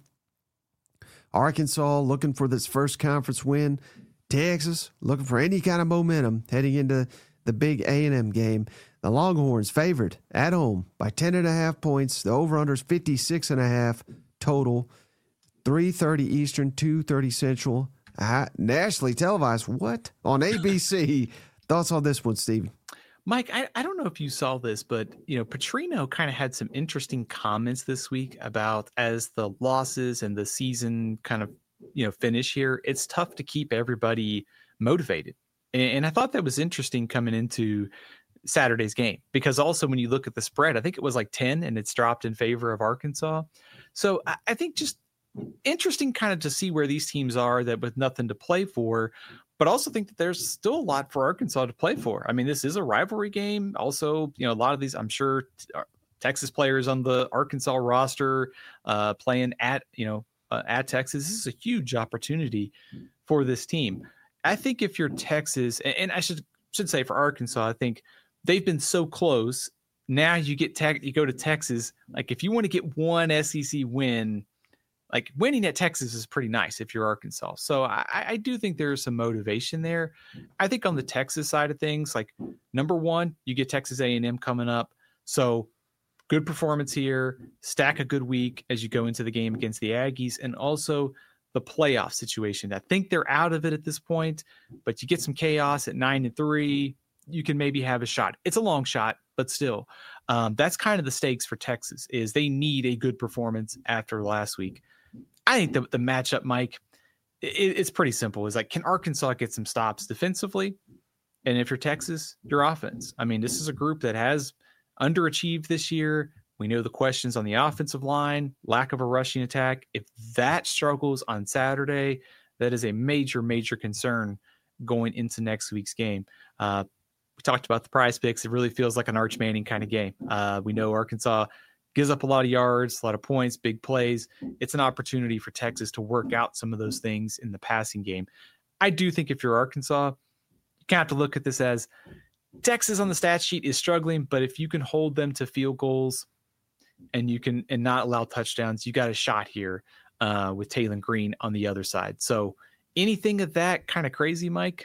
Arkansas looking for this first conference win. Texas looking for any kind of momentum heading into the big A and M game. The Longhorns favored at home by ten and a half points. The over-under is fifty-six and a half total. three thirty Eastern, two thirty Central. Uh, nationally televised. What? On A B C. Thoughts on this one, Stevie? Mike, I, I don't know if you saw this, but, you know, Petrino kind of had some interesting comments this week about as the losses and the season kind of, you know, finish here, it's tough to keep everybody motivated. And, and I thought that was interesting coming into Saturday's game, because also when you look at the spread, I think it was like ten and it's dropped in favor of Arkansas. So I, I think just interesting kind of to see where these teams are that with nothing to play for, but also think that there's still a lot for Arkansas to play for. I mean, this is a rivalry game. Also, you know, a lot of these, I'm sure Texas players on the Arkansas roster uh, playing at, you know, uh, at Texas. This is a huge opportunity for this team. I think if you're Texas, and I should should say for Arkansas, I think they've been so close. Now you get te- you go to Texas. Like if you want to get one S E C win, like winning at Texas is pretty nice if you're Arkansas. So I, I do think there's some motivation there. I think on the Texas side of things, like number one, you get Texas A and M coming up. So good performance here, stack a good week as you go into the game against the Aggies, and also the playoff situation. I think they're out of it at this point, but you get some chaos at nine and three, you can maybe have a shot. It's a long shot, but still, um, that's kind of the stakes for Texas is they need a good performance after last week. I think the, the matchup, Mike, it, it's pretty simple. It's like, can Arkansas get some stops defensively? And if you're Texas, your offense. I mean, this is a group that has underachieved this year. We know the questions on the offensive line, lack of a rushing attack. If that struggles on Saturday, that is a major, major concern going into next week's game. Uh, we talked about the prize picks. It really feels like an Arch Manning kind of game. Uh, we know Arkansas gives up a lot of yards, a lot of points, big plays. It's an opportunity for Texas to work out some of those things in the passing game. I do think if you're Arkansas, you kind of have to look at this as Texas on the stat sheet is struggling, but if you can hold them to field goals and you can and not allow touchdowns, you got a shot here uh, with Taylor Green on the other side. So anything of that kind of crazy, Mike?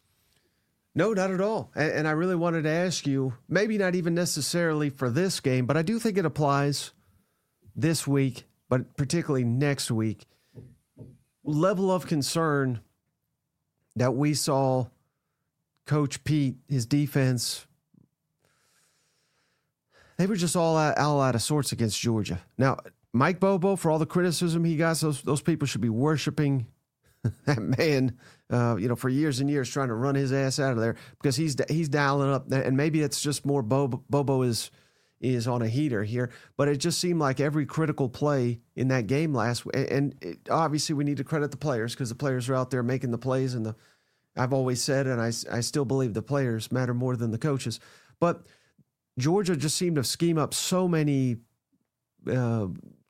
No, not at all. And, and I really wanted to ask you, maybe not even necessarily for this game, but I do think it applies this week, but particularly next week. Level of concern that we saw Coach Pete, his defense, they were just all out, all out of sorts against Georgia. Now, Mike Bobo, for all the criticism he got, those, those people should be worshiping that man, uh, you know, for years and years trying to run his ass out of there because he's he's dialing up. And maybe it's just more Bobo, Bobo is is on a heater here. But it just seemed like every critical play in that game last week. And it, obviously we need to credit the players because the players are out there making the plays. And the I've always said, and I, I still believe the players matter more than the coaches. But Georgia just seemed to scheme up so many uh, con-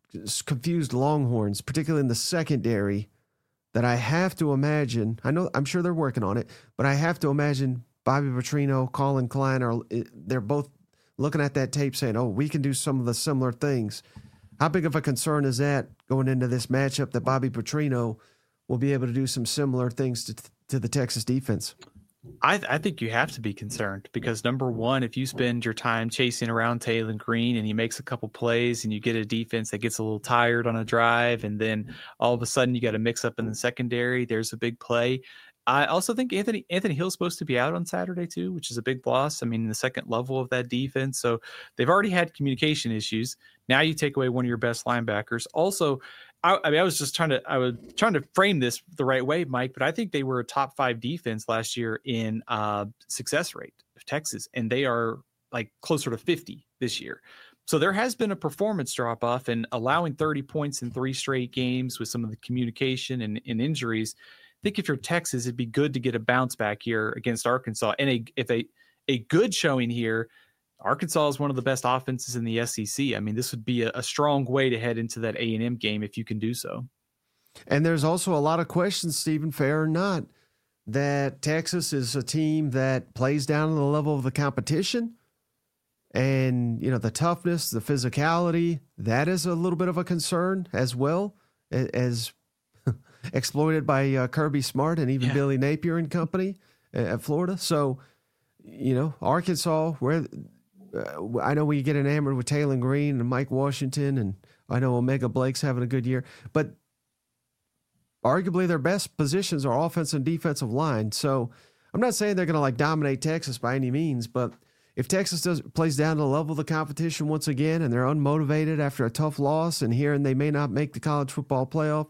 confused Longhorns, particularly in the secondary, that I have to imagine, I know, I'm sure they're working on it, but I have to imagine Bobby Petrino, Colin Klein, are they're both looking at that tape saying, oh, we can do some of the similar things. How big of a concern is that going into this matchup that Bobby Petrino will be able to do some similar things to, to the Texas defense? I, I think you have to be concerned because, number one, if you spend your time chasing around Taylor Green and he makes a couple plays and you get a defense that gets a little tired on a drive, and then all of a sudden you got to mix up in the secondary, there's a big play. I also think Anthony Anthony Hill's supposed to be out on Saturday too, which is a big loss. I mean, the second level of that defense. So they've already had communication issues. Now you take away one of your best linebackers. Also, I, I mean, I was just trying to I was trying to frame this the right way, Mike, but I think they were a top five defense last year in uh, success rate of Texas, and they are like closer to fifty this year. So there has been a performance drop off, and allowing thirty points in three straight games with some of the communication and, and injuries. I think if you're Texas, it'd be good to get a bounce back here against Arkansas. And a, if a, a good showing here, Arkansas is one of the best offenses in the S E C. I mean, this would be a, a strong way to head into that A and M game if you can do so. And there's also a lot of questions, Stephen, fair or not, that Texas is a team that plays down to the level of the competition. And, you know, the toughness, the physicality, that is a little bit of a concern as well as exploited by uh, Kirby Smart and even yeah. Billy Napier and company at Florida. So, you know, Arkansas, where uh, I know we get enamored with Taylor Green and Mike Washington, and I know Omega Blake's having a good year, but arguably their best positions are offensive and defensive line. So I'm not saying they're going to like dominate Texas by any means, but if Texas does plays down to the level of the competition once again, and they're unmotivated after a tough loss and hearing they may not make the college football playoff,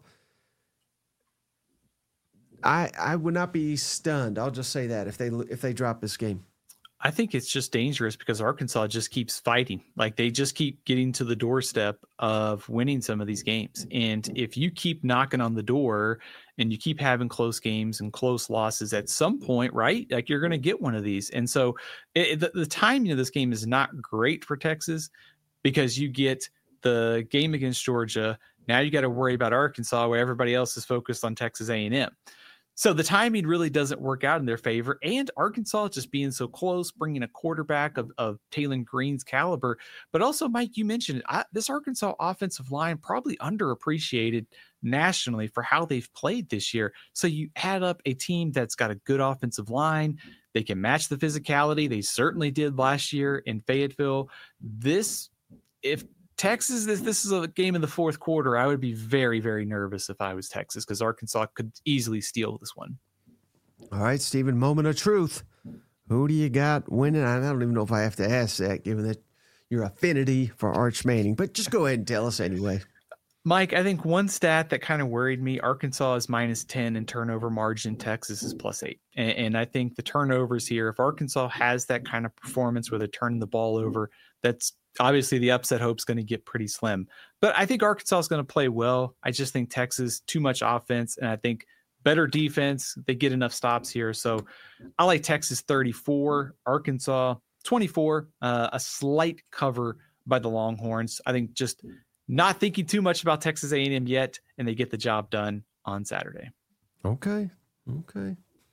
I, I would not be stunned. I'll just say that if they if they drop this game. I think it's just dangerous because Arkansas just keeps fighting. Like they just keep getting to the doorstep of winning some of these games. And if you keep knocking on the door and you keep having close games and close losses at some point, right? Like you're going to get one of these. And so it, the, the timing of this game is not great for Texas because you get the game against Georgia. Now you got to worry about Arkansas where everybody else is focused on Texas A and M. So the timing really doesn't work out in their favor. And Arkansas just being so close, bringing a quarterback of, of Taylor Green's caliber. But also, Mike, you mentioned it, I, this Arkansas offensive line probably underappreciated nationally for how they've played this year. So you add up a team that's got a good offensive line. They can match the physicality. They certainly did last year in Fayetteville. This, if Texas, this, this is a game in the fourth quarter, I would be very, very nervous if I was Texas because Arkansas could easily steal this one. All right, Stephen, moment of truth. Who do you got winning? I don't even know if I have to ask that, given that your affinity for Arch Manning, but just go ahead and tell us anyway. Mike, I think one stat that kind of worried me, Arkansas is minus ten in turnover margin, Texas is plus eight. And, and I think the turnovers here, if Arkansas has that kind of performance where they're turning the ball over, that's obviously the upset hope's going to get pretty slim. But I think Arkansas is going to play well. I just think Texas, too much offense, and I think better defense. They get enough stops here. So I like Texas thirty-four, Arkansas twenty-four, uh, a slight cover by the Longhorns. I think just not thinking too much about Texas A and M yet, and they get the job done on Saturday. Okay. Okay.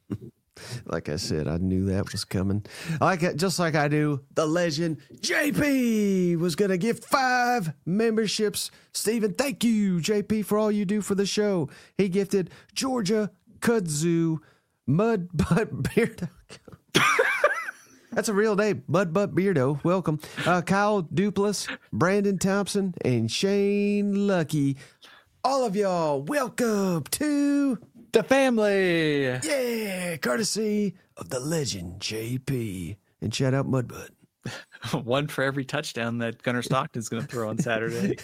Like I said, I knew that was coming. Like just like I do, the legend J P was going to give five memberships. Stephen, thank you, J P, for all you do for the show. He gifted Georgia Kudzu Mud Butt Beardo. That's a real name, Mud Butt Beardo. Welcome. Uh, Kyle Duplass, Brandon Thompson, and Shane Lucky. All of y'all, welcome to the family. Yeah, courtesy of the legend J P. And shout out Mudbutt. One for every touchdown that Gunnar Stockton's going to throw on Saturday.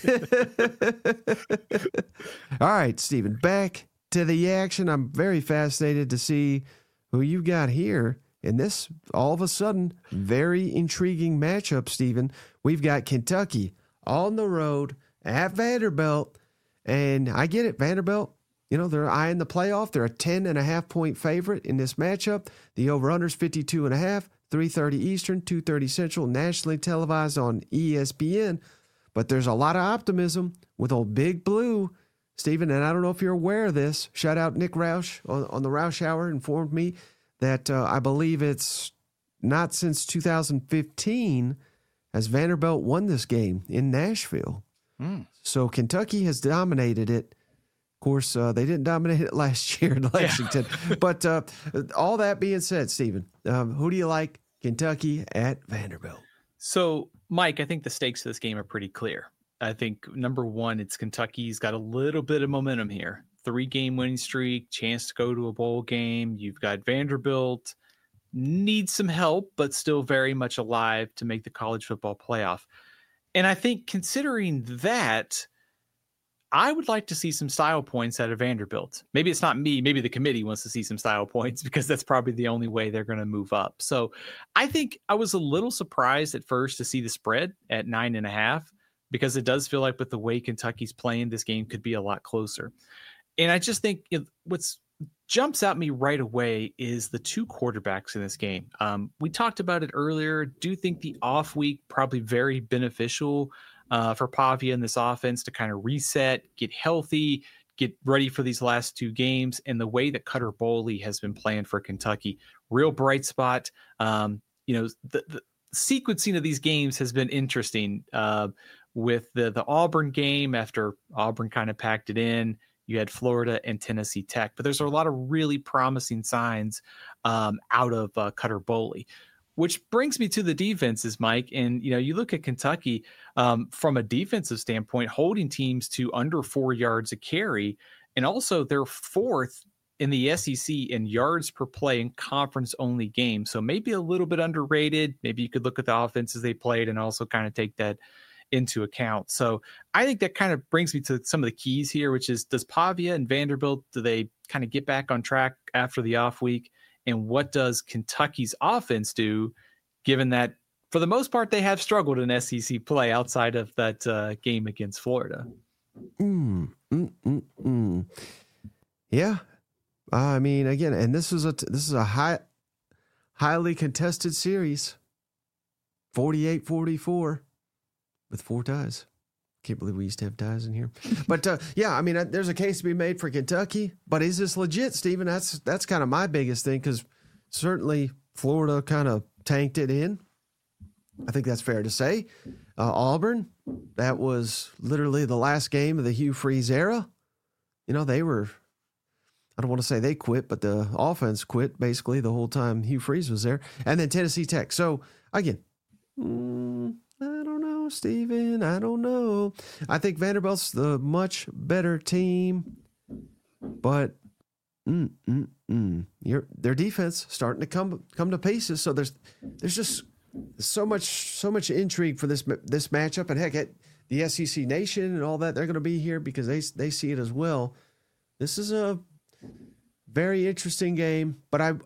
All right, Stephen, back to the action. I'm very fascinated to see who you got here in this, all of a sudden, very intriguing matchup, Stephen. We've got Kentucky on the road at Vanderbilt. And I get it, Vanderbilt. You know, they're eyeing the playoff. They're a ten and a half point favorite in this matchup. The over-under's fifty-two and a half, three thirty Eastern, two thirty Central, nationally televised on E S P N. But there's a lot of optimism with old Big Blue, Stephen, and I don't know if you're aware of this. Shout out Nick Roush on, on the Roush Hour informed me that uh, I believe it's not since two thousand fifteen has Vanderbilt won this game in Nashville. Mm. So Kentucky has dominated it. Of course, uh, they didn't dominate it last year in Lexington. Yeah. But uh, all that being said, Stephen, um, who do you like, Kentucky at Vanderbilt? So, Mike, I think the stakes of this game are pretty clear. I think, number one, it's Kentucky's got a little bit of momentum here. Three-game winning streak, chance to go to a bowl game. You've got Vanderbilt, needs some help, but still very much alive to make the college football playoff. And I think considering that, I would like to see some style points out of Vanderbilt. Maybe it's not me. Maybe the committee wants to see some style points because that's probably the only way they're going to move up. So I think I was a little surprised at first to see the spread at nine and a half because it does feel like with the way Kentucky's playing, this game could be a lot closer. And I just think it, what's jumps at me right away is the two quarterbacks in this game. Um, we talked about it earlier. Do think the off week probably very beneficial uh, for Pavia in this offense to kind of reset, get healthy, get ready for these last two games. And the way that Cutter Boley has been playing for Kentucky, real bright spot. Um, you know, the, the sequencing of these games has been interesting uh, with the, the Auburn game after Auburn kind of packed it in. You had Florida and Tennessee Tech, but there's a lot of really promising signs um, out of uh, Cutter Boley, which brings me to the defenses, Mike. And, you know, you look at Kentucky um, from a defensive standpoint, holding teams to under four yards a carry. And also they're fourth in the S E C in yards per play in conference only games. So maybe a little bit underrated. Maybe you could look at the offenses they played and also kind of take that into account. So I think that kind of brings me to some of the keys here, which is, does Pavia and Vanderbilt, do they kind of get back on track after the off week? And what does Kentucky's offense do, given that for the most part, they have struggled in S E C play outside of that uh, game against Florida? Mm, mm, mm, mm. Yeah. Uh, I mean, again, and this is a, this is a high, highly contested series, forty-eight forty-four. With four ties. Can't believe we used to have ties in here. But, uh, yeah, I mean, uh, there's a case to be made for Kentucky. But is this legit, Stephen? That's that's kind of my biggest thing because certainly Florida kind of tanked it in. I think that's fair to say. Uh, Auburn, that was literally the last game of the Hugh Freeze era. You know, they were, I don't want to say they quit, but the offense quit basically the whole time Hugh Freeze was there. And then Tennessee Tech. So, again, mm, I don't know, Steven. I don't know. I think Vanderbilt's the much better team, but mm, mm, mm, your their defense starting to come come to pieces. So there's there's just so much so much intrigue for this this matchup, and heck, the S E C Nation and all that, they're going to be here because they they see it as well. This is a very interesting game, but I.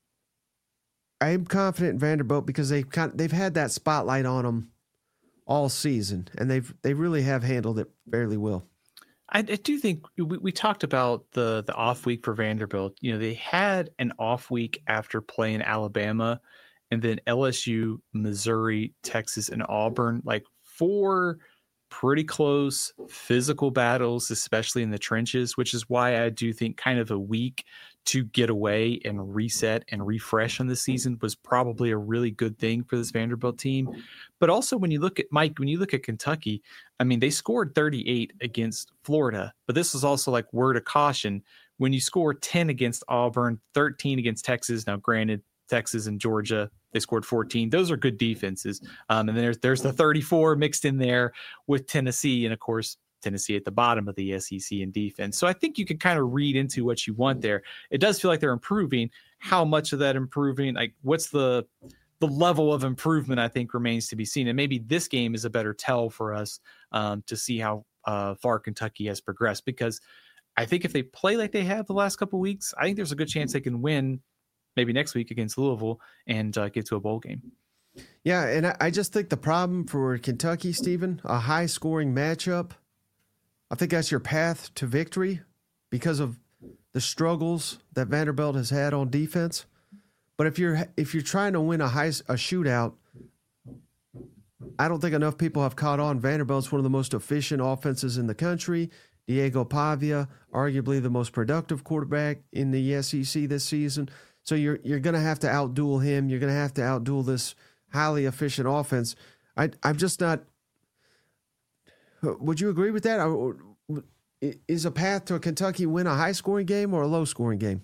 I'm confident in Vanderbilt because they've kind of, they've had that spotlight on them all season, and they've they really have handled it fairly well. I, I do think we, we talked about the the off week for Vanderbilt. You know, they had an off week after playing Alabama, and then L S U, Missouri, Texas, and Auburn. Like four pretty close physical battles, especially in the trenches, which is why I do think kind of a week to get away and reset and refresh on the season was probably a really good thing for this Vanderbilt team. But also when you look at Mike, when you look at Kentucky, I mean, they scored thirty-eight against Florida, but this is also like word of caution. When you score ten against Auburn, thirteen against Texas, now granted, Texas and Georgia, they scored fourteen. Those are good defenses. Um, and then there's, there's the thirty-four mixed in there with Tennessee. And of course, Tennessee at the bottom of the S E C in defense. So I think you can kind of read into what you want there. It does feel like they're improving. How much of that improving? Like what's the, the level of improvement, I think remains to be seen. And maybe this game is a better tell for us um, to see how uh, far Kentucky has progressed, because I think if they play like they have the last couple of weeks, I think there's a good chance they can win maybe next week against Louisville and uh, get to a bowl game. Yeah, and I, I just think the problem for Kentucky, Stephen, a high-scoring matchup, I think that's your path to victory because of the struggles that Vanderbilt has had on defense. But if you're if you're trying to win a high a shootout, I don't think enough people have caught on. Vanderbilt's one of the most efficient offenses in the country. Diego Pavia, arguably the most productive quarterback in the S E C this season. So you're you're going to have to outduel him. You're going to have to outduel this highly efficient offense. I, I'm just not. Would you agree with that? Is a path to a Kentucky win a high-scoring game or a low-scoring game?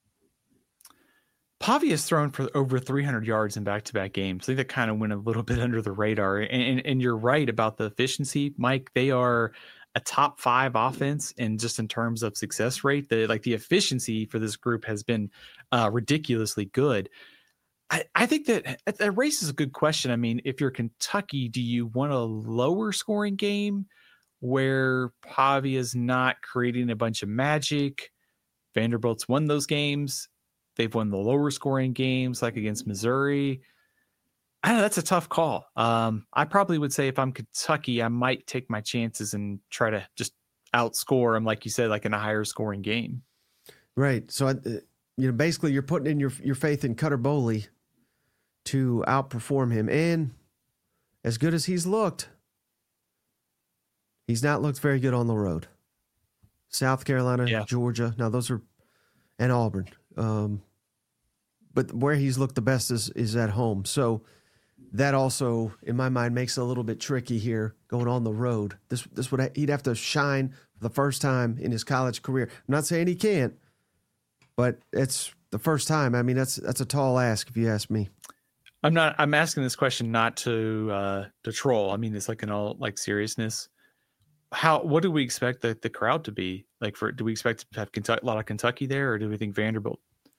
Pavia has thrown for over three hundred yards in back-to-back games. I think that kind of went a little bit under the radar. And, and, and you're right about the efficiency, Mike. They are a top five offense, and just in terms of success rate, the like the efficiency for this group has been uh, ridiculously good. I, I think that that raises a good question. I mean, if you're Kentucky, do you want a lower scoring game where Pavia is not creating a bunch of magic? Vanderbilt's won those games. They've won the lower scoring games, like against Missouri. I don't know. That's a tough call. Um, I probably would say if I'm Kentucky, I might take my chances and try to just outscore them, like you said, like in a higher scoring game. Right. So, uh, you know, basically you're putting in your your faith in Cutter Boley to outperform him. And as good as he's looked, he's not looked very good on the road. South Carolina, yeah. Georgia. Now those are, and Auburn. Um, but where he's looked the best is, is at home. So that also, in my mind, makes it a little bit tricky here going on the road. This this would ha- he'd have to shine for the first time in his college career. I'm not saying he can't, but it's the first time. I mean, that's that's a tall ask if you ask me. I'm not. I'm asking this question not to uh, to troll. I mean, it's like in all like seriousness. How? What do we expect the, the crowd to be like? For do we expect to have Kentucky, a lot of Kentucky there, or do we think Vanderbilt?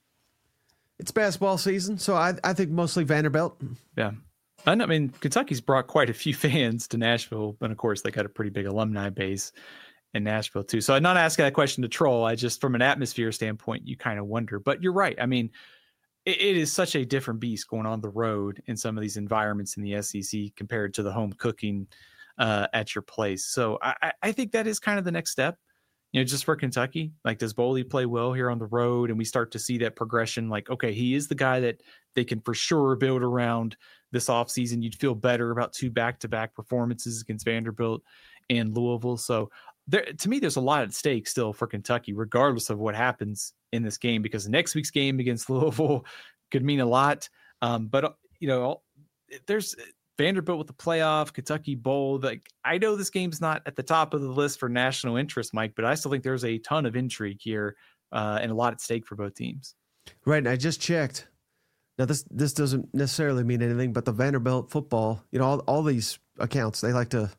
It's basketball season, so I I think mostly Vanderbilt. Yeah, I know, I mean Kentucky's brought quite a few fans to Nashville, and of course they got a pretty big alumni base in Nashville too. So I'm not asking that question to troll. I just, from an atmosphere standpoint, you kind of wonder. But you're right. I mean, it, it is such a different beast going on the road in some of these environments in the S E C compared to the home cooking uh, at your place. So I, I think that is kind of the next step, you know, just for Kentucky. Like, does Boley play well here on the road? And we start to see that progression. Like, okay, he is the guy that they can for sure build around this offseason. You'd feel better about two back-to-back performances against Vanderbilt and Louisville. So there, to me, there's a lot at stake still for Kentucky, regardless of what happens in this game, because next week's game against Louisville could mean a lot. Um, but, you know, there's Vanderbilt with the playoff, Kentucky Bowl. Like, I know this game's not at the top of the list for national interest, Mike, but I still think there's a ton of intrigue here uh, and a lot at stake for both teams. Right. And I just checked. Now, this this doesn't necessarily mean anything, but the Vanderbilt football, you know, all, all these accounts, they like to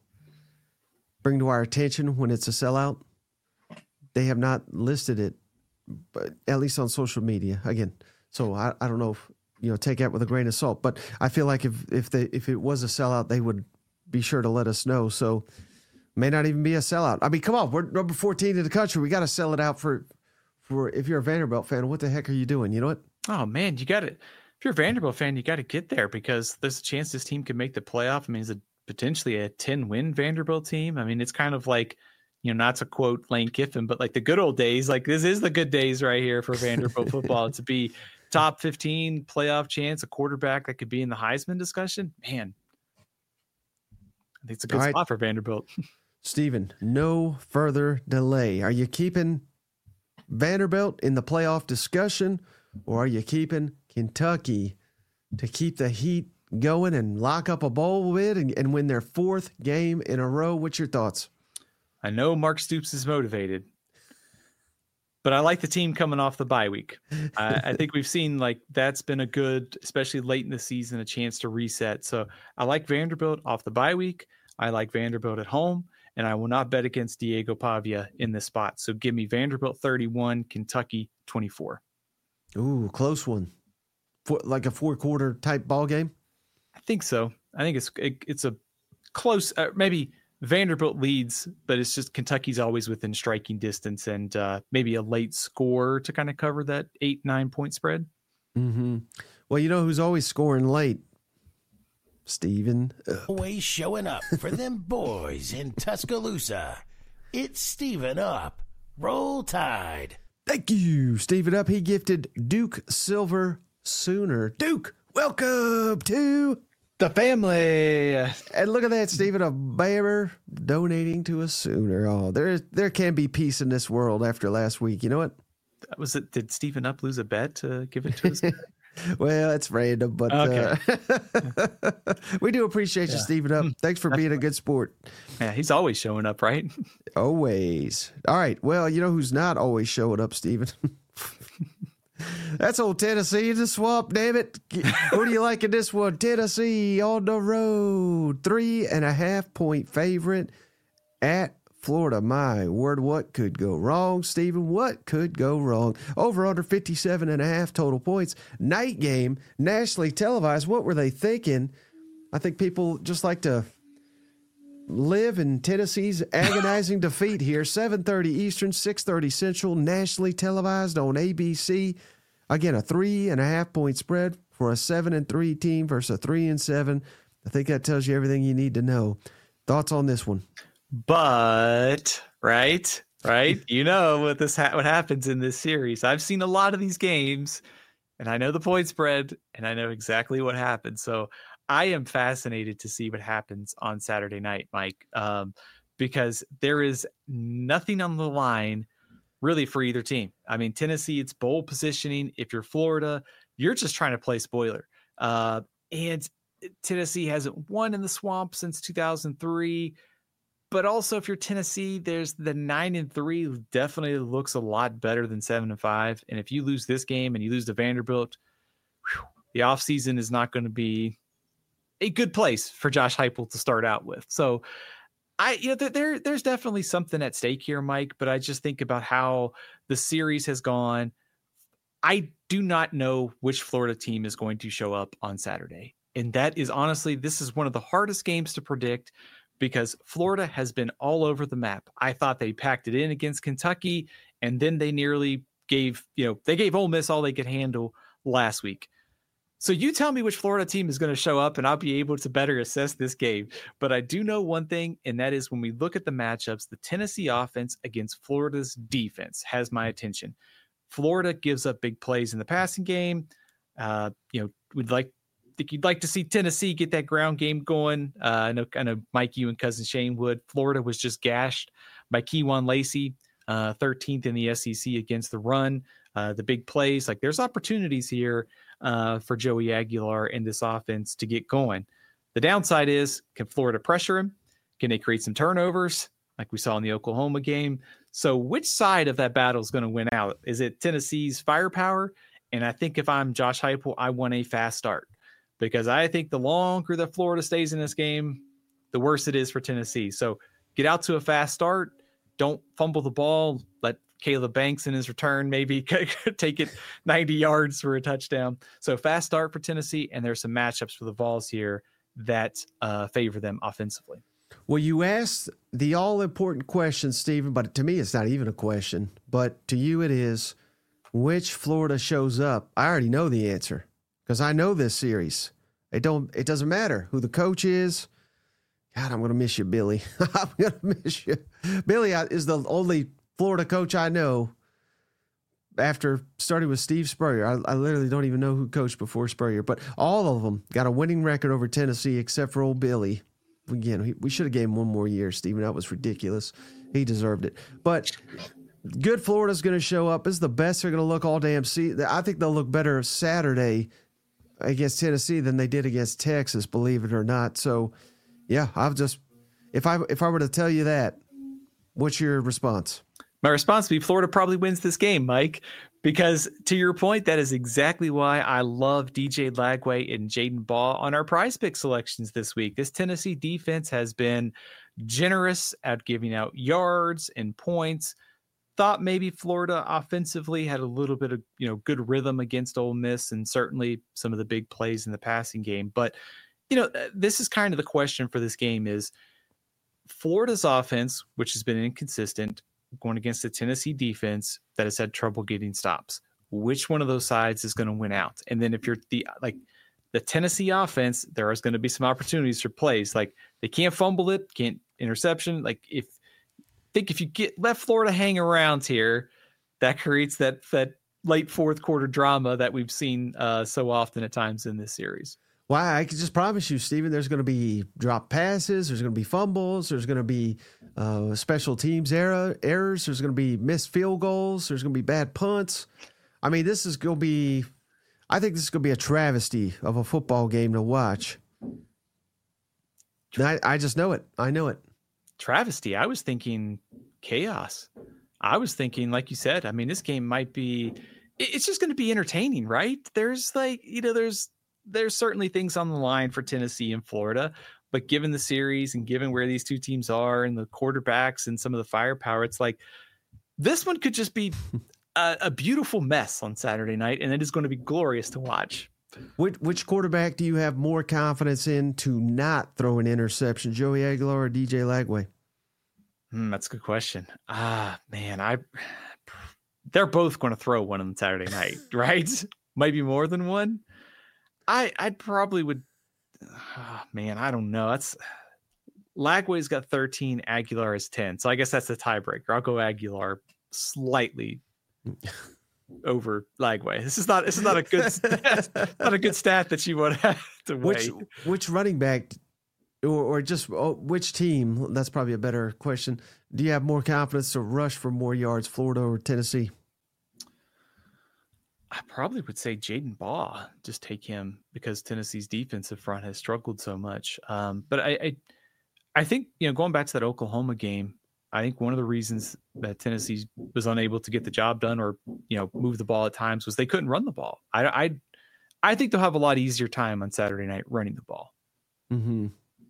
bring to our attention when it's a sellout. They have not listed it, but at least on social media. Again, so I, I don't know if, you know, take that with a grain of salt, but I feel like if if they if it was a sellout, they would be sure to let us know. So may not even be a sellout. I mean, come on, we're number fourteen in the country. We got to sell it out for for if you're a Vanderbilt fan. What the heck are you doing? You know what? Oh man, you got it. If you're a Vanderbilt fan, you got to get there because there's a chance this team could make the playoff. I mean, it's a potentially a ten win Vanderbilt team. I mean, it's kind of like, you know, not to quote Lane Kiffin, but like the good old days. Like, this is the good days right here for Vanderbilt football to be top fifteen playoff chance, a quarterback that could be in the Heisman discussion. Man, I think it's a good All spot right. for Vanderbilt. Stephen, no further delay. Are you keeping Vanderbilt in the playoff discussion, or are you keeping Kentucky to keep the heat going and lock up a bowl bid and, and win their fourth game in a row? What's your thoughts? I know Mark Stoops is motivated, but I like the team coming off the bye week. I, I think we've seen like that's been a good, especially late in the season, a chance to reset. So I like Vanderbilt off the bye week. I like Vanderbilt at home, and I will not bet against Diego Pavia in this spot. So give me Vanderbilt thirty-one, Kentucky twenty-four. Ooh, close one. For, like a four-quarter type ball game? I think so. I think it's it, it's a close, uh, maybe Vanderbilt leads, but it's just Kentucky's always within striking distance, and uh, maybe a late score to kind of cover that eight, nine point spread. Mm-hmm. Well, you know who's always scoring late? Steven. Always showing up for them boys in Tuscaloosa. It's Steven Up. Roll Tide. Thank you, Steven Up. He gifted Duke Silver Sooner. Duke, welcome to The family. And look at that, Stephen, a Bearer donating to a Sooner. Oh, there, there can be peace in this world after last week. You know what? That was it. Did Stephen Up lose a bet to give it to us? Well, it's random, but okay. uh, we do appreciate you, Yeah. Stephen Up. Thanks for being a good sport. Yeah, he's always showing up, right? Always. All right. Well, you know who's not always showing up, Stephen? That's old Tennessee in the swamp, damn it. Who do you like in this one? Tennessee on the road. Three and a half point favorite at Florida. My word, what could go wrong, Stephen? What could go wrong? Over under fifty-seven and a half total points. Night game, nationally televised. What were they thinking? I think people just like to live in Tennessee's agonizing defeat here. seven thirty Eastern, six thirty Central, nationally televised on A B C. Again, a three and a half point spread for a seven and three team versus a three and seven. I think that tells you everything you need to know. Thoughts on this one? But right, right, you know what this ha- what happens in this series. I've seen a lot of these games, and I know the point spread, and I know exactly what happens. So I am fascinated to see what happens on Saturday night, Mike, um, because there is nothing on the line really for either team. I mean, Tennessee, it's bowl positioning. If you're Florida, you're just trying to play spoiler. Uh, and Tennessee hasn't won in the swamp since two thousand three. But also, if you're Tennessee, there's the nine and three definitely looks a lot better than seven and five. And if you lose this game and you lose to Vanderbilt, whew, the offseason is not going to be a good place for Josh Heupel to start out with. So I, you know, there, there's definitely something at stake here, Mike, but I just think about how the series has gone. I do not know which Florida team is going to show up on Saturday. And that is honestly, this is one of the hardest games to predict because Florida has been all over the map. I thought they packed it in against Kentucky, and then they nearly gave, you know, they gave Ole Miss all they could handle last week. So you tell me which Florida team is going to show up and I'll be able to better assess this game. But I do know one thing, and that is when we look at the matchups, the Tennessee offense against Florida's defense has my attention. Florida gives up big plays in the passing game. Uh, you know, we'd like, think you'd like to see Tennessee get that ground game going. Uh, I know, I know Mike, you and cousin Shane would. Florida was just gashed by Keywan Lacey, uh, thirteenth in the S E C against the run. Uh, the big plays, like there's opportunities here uh, for Joey Aguilar in this offense to get going. The downside is, can Florida pressure him? Can they create some turnovers like we saw in the Oklahoma game? So which side of that battle is going to win out? Is it Tennessee's firepower? And I think if I'm Josh Heupel, I want a fast start because I think the longer that Florida stays in this game, the worse it is for Tennessee. So get out to a fast start. Don't fumble the ball. Let Caleb Banks in his return maybe take it ninety yards for a touchdown. So fast start for Tennessee, and there's some matchups for the Vols here that uh, favor them offensively. Well, you asked the all-important question, Stephen, but to me it's not even a question. But to you it is, which Florida shows up? I already know the answer because I know this series. It don't. It doesn't matter who the coach is. God, I'm going to miss you, Billy. I'm going to miss you. Billy is the only Florida coach I know after starting with Steve Spurrier. I, I literally don't even know who coached before Spurrier, but all of them got a winning record over Tennessee except for old Billy. Again, we, we should have gave him one more year, Stephen. That was ridiculous. He deserved it. But good Florida's going to show up. This is the best they're going to look all damn season. I think they'll look better Saturday against Tennessee than they did against Texas, believe it or not. So, yeah, I've just if I if I were to tell you that, what's your response? My response would be Florida probably wins this game, Mike, because to your point, that is exactly why I love D J Lagway and Jaden Baugh on our prize pick selections this week. This Tennessee defense has been generous at giving out yards and points. Thought maybe Florida offensively had a little bit of, you know, good rhythm against Ole Miss and certainly some of the big plays in the passing game. But, you know, this is kind of the question for this game is Florida's offense, which has been inconsistent, going against the Tennessee defense that has had trouble getting stops. Which one of those sides is going to win out? And then if you're the like the Tennessee offense, there is going to be some opportunities for plays. Like they can't fumble it, can't interception. Like if think if you get let Florida hang around here, that creates that that late fourth quarter drama that we've seen uh, so often at times in this series. Well, I can just promise you, Stephen, there's going to be drop passes. There's going to be fumbles. There's going to be uh, special teams error, errors. There's going to be missed field goals. There's going to be bad punts. I mean, this is going to be, I think this is going to be a travesty of a football game to watch. I, I just know it. I know it. Travesty. I was thinking chaos. I was thinking, like you said, I mean, this game might be, it's just going to be entertaining, right? There's like, you know, there's, there's certainly things on the line for Tennessee and Florida, but given the series and given where these two teams are and the quarterbacks and some of the firepower, it's like this one could just be a, a beautiful mess on Saturday night, and it is going to be glorious to watch. Which, which quarterback do you have more confidence in to not throw an interception, Joey Aguilar or D J Lagway? Hmm, that's a good question. Ah, man, I they're both going to throw one on Saturday night, right? Maybe more than one. I I probably would. Oh, man, I don't know. That's Lagway's got thirteen, Aguilar is ten, so I guess that's the tiebreaker. I'll go Aguilar slightly over Lagway. This is not. This is not a good. Stat, not a good stat that you would have to weigh. Which which running back, or, or just oh, which team? That's probably a better question. Do you have more confidence to rush for more yards, Florida or Tennessee? I probably would say Jaden Baugh. Just take him because Tennessee's defensive front has struggled so much. Um, but I, I, I think you know, going back to that Oklahoma game, I think one of the reasons that Tennessee was unable to get the job done or you know move the ball at times was they couldn't run the ball. I, I, I think they'll have a lot easier time on Saturday night running the ball. Mm-hmm.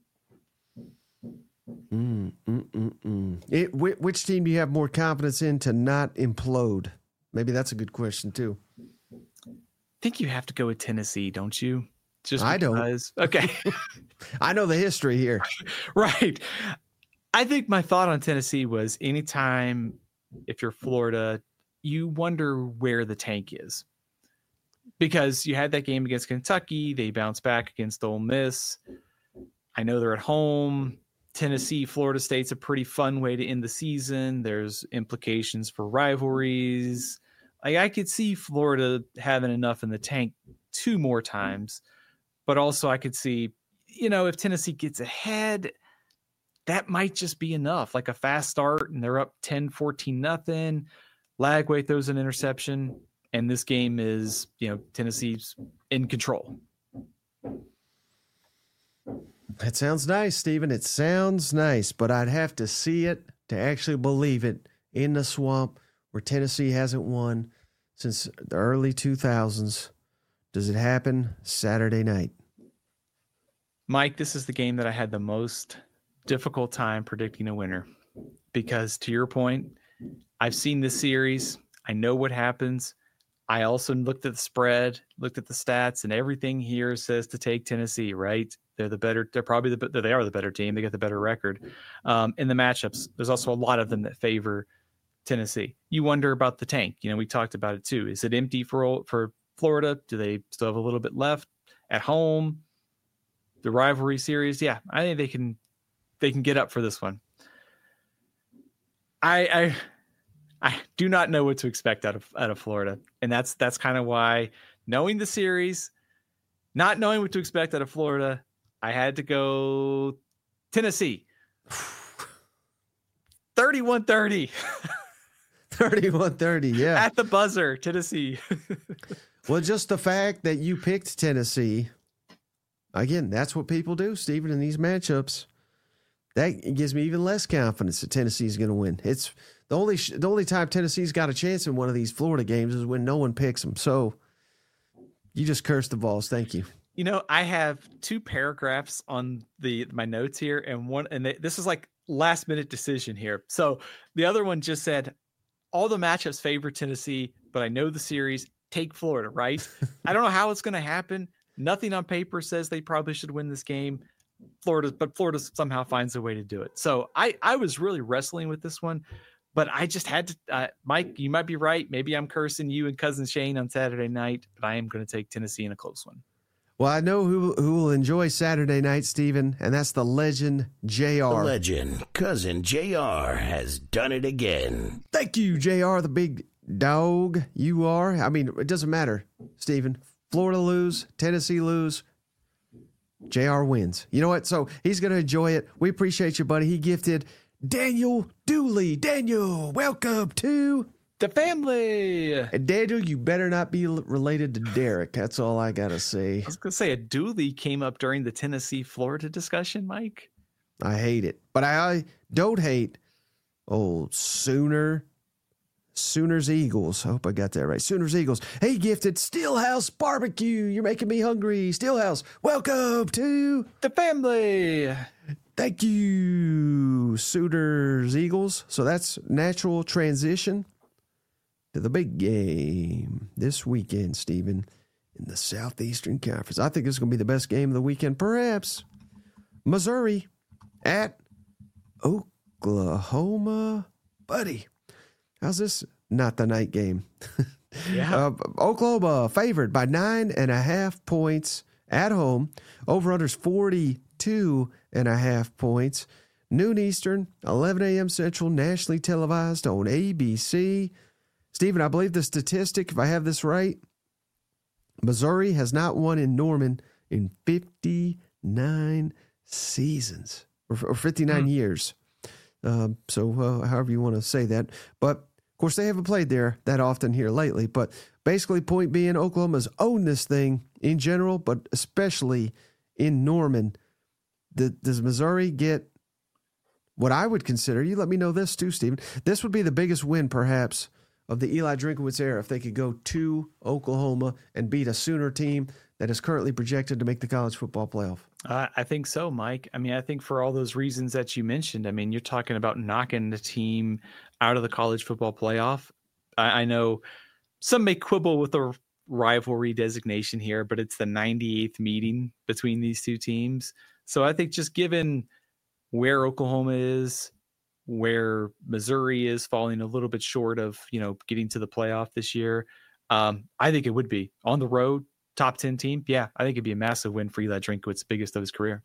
Mm, mm, mm, mm. It, which, which team do you have more confidence in to not implode? Maybe that's a good question too. I think you have to go with Tennessee, don't you? Just I because. don't. Okay. I know the history here. Right. I think my thought on Tennessee was anytime, if you're Florida, you wonder where the tank is. Because you had that game against Kentucky. They bounced back against Ole Miss. I know they're at home. Tennessee, Florida State's a pretty fun way to end the season. There's implications for rivalries. Like I could see Florida having enough in the tank two more times, but also I could see, you know, if Tennessee gets ahead, that might just be enough. Like a fast start and they're up ten, fourteen, nothing. Lagway throws an interception and this game is, you know, Tennessee's in control. That sounds nice, Stephen. It sounds nice, but I'd have to see it to actually believe it in the swamp where Tennessee hasn't won since the early two thousands. Does it happen Saturday night? Mike, this is the game that I had the most difficult time predicting a winner because to your point, I've seen this series. I know what happens. I also looked at the spread, looked at the stats, and everything here says to take Tennessee, right? They're the better, they're probably the, they are the better team. They got the better record. Um, in the matchups, there's also a lot of them that favor Tennessee. You wonder about the tank. You know, we talked about it too. Is it empty for, for Florida? Do they still have a little bit left at home? The rivalry series. Yeah, I think they can, they can get up for this one. I, I, I do not know what to expect out of, out of Florida. And that's, that's kind of why knowing the series, not knowing what to expect out of Florida, I had to go Tennessee. thirty-one thirty. thirty-one thirty, yeah. At the buzzer, Tennessee. Well, just the fact that you picked Tennessee, again, that's what people do, Stephen, in these matchups. That gives me even less confidence that Tennessee's going to win. It's the only sh- the only time Tennessee's got a chance in one of these Florida games is when no one picks them. So you just cursed the balls. Thank you. You know, I have two paragraphs on the my notes here, and one, and they, this is like last minute decision here. So the other one just said, all the matchups favor Tennessee, but I know the series, take Florida, right? I don't know how it's going to happen. Nothing on paper says they probably should win this game. Florida, but Florida somehow finds a way to do it. So I, I was really wrestling with this one, but I just had to, uh, Mike, you might be right. Maybe I'm cursing you and cousin Shane on Saturday night, but I am going to take Tennessee in a close one. Well, I know who who will enjoy Saturday night, Stephen, and that's the legend, J R. The legend, cousin J R, has done it again. Thank you, J R, the big dog you are. I mean, it doesn't matter, Stephen. Florida lose, Tennessee lose. J R wins. You know what? So he's going to enjoy it. We appreciate you, buddy. He gifted Daniel Dooley. Daniel, welcome to the family. And Daniel, you better not be related to Derek. That's all I got to say. I was going to say a Dooley came up during the Tennessee-Florida discussion, Mike. I hate it. But I, I don't hate old Sooner. Sooners Eagles. I hope I got that right. Sooners Eagles. Hey, gifted Steelhouse Barbecue. You're making me hungry. Steelhouse, welcome to the family. Thank you, Sooners Eagles. So that's natural transition to the big game this weekend, Stephen, in the Southeastern Conference. I think this is going to be the best game of the weekend, perhaps. Missouri at Oklahoma. Buddy, how's this not the night game? Yeah. uh, Oklahoma favored by nine and a half points at home. Over-under's forty-two and a half points. Noon Eastern, eleven a.m. Central, nationally televised on A B C. Stephen, I believe the statistic, if I have this right, Missouri has not won in Norman in fifty-nine seasons, or, or fifty-nine mm. years. Um, so uh, however you want to say that. But, of course, they haven't played there that often here lately. But basically, point being, Oklahoma's owned this thing in general, but especially in Norman. The, does Missouri get what I would consider, you let me know this too, Stephen, this would be the biggest win, perhaps, of the Eli Drinkwitz era if they could go to Oklahoma and beat a Sooner team that is currently projected to make the college football playoff? Uh, I think so, Mike. I mean, I think for all those reasons that you mentioned, I mean, you're talking about knocking the team out of the college football playoff. I, I know some may quibble with the rivalry designation here, but it's the ninety-eighth meeting between these two teams. So I think just given where Oklahoma is, where Missouri is falling a little bit short of, you know, getting to the playoff this year, um, I think it would be on the road, top ten team. Yeah, I think it'd be a massive win for Eli Drinkwitz, biggest of his career.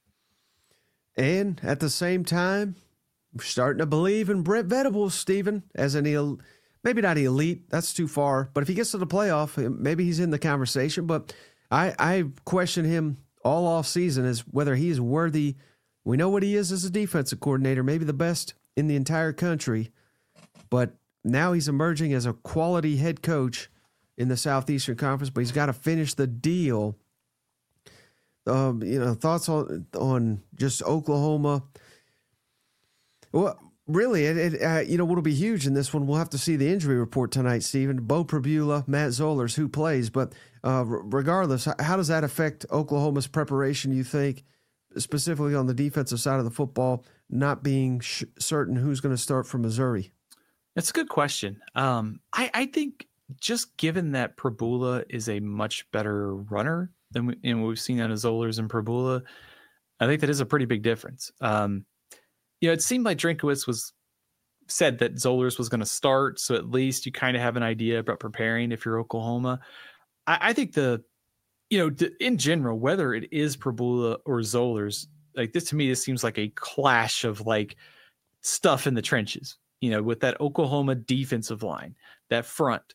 And at the same time, we're starting to believe in Brent Venables, Stephen, as an el- maybe not elite, that's too far, but if he gets to the playoff, maybe he's in the conversation. But I, I question him all off season as whether he is worthy. We know what he is as a defensive coordinator, maybe the best in the entire country, but now he's emerging as a quality head coach in the Southeastern Conference, but he's got to finish the deal. Um, you know, thoughts on on just Oklahoma. Well, really, it, it uh, you know what'll be huge in this one. We'll have to see the injury report tonight, Stephen. Bo Pribula, Matt Zollers, who plays, but uh, regardless, how does that affect Oklahoma's preparation? You think, specifically on the defensive side of the football, not being sh- certain who's going to start for Missouri? That's a good question. Um, I, I think just given that Pribula is a much better runner than we, you know, we've seen out of Zollers and Pribula, I think that is a pretty big difference. Um, you know, it seemed like Drinkwitz was said that Zollers was going to start, so at least you kind of have an idea about preparing if you're Oklahoma. I, I think the, you know, in general, whether it is Pribula or Zollers, like this to me, this seems like a clash of like stuff in the trenches, you know, with that Oklahoma defensive line, that front,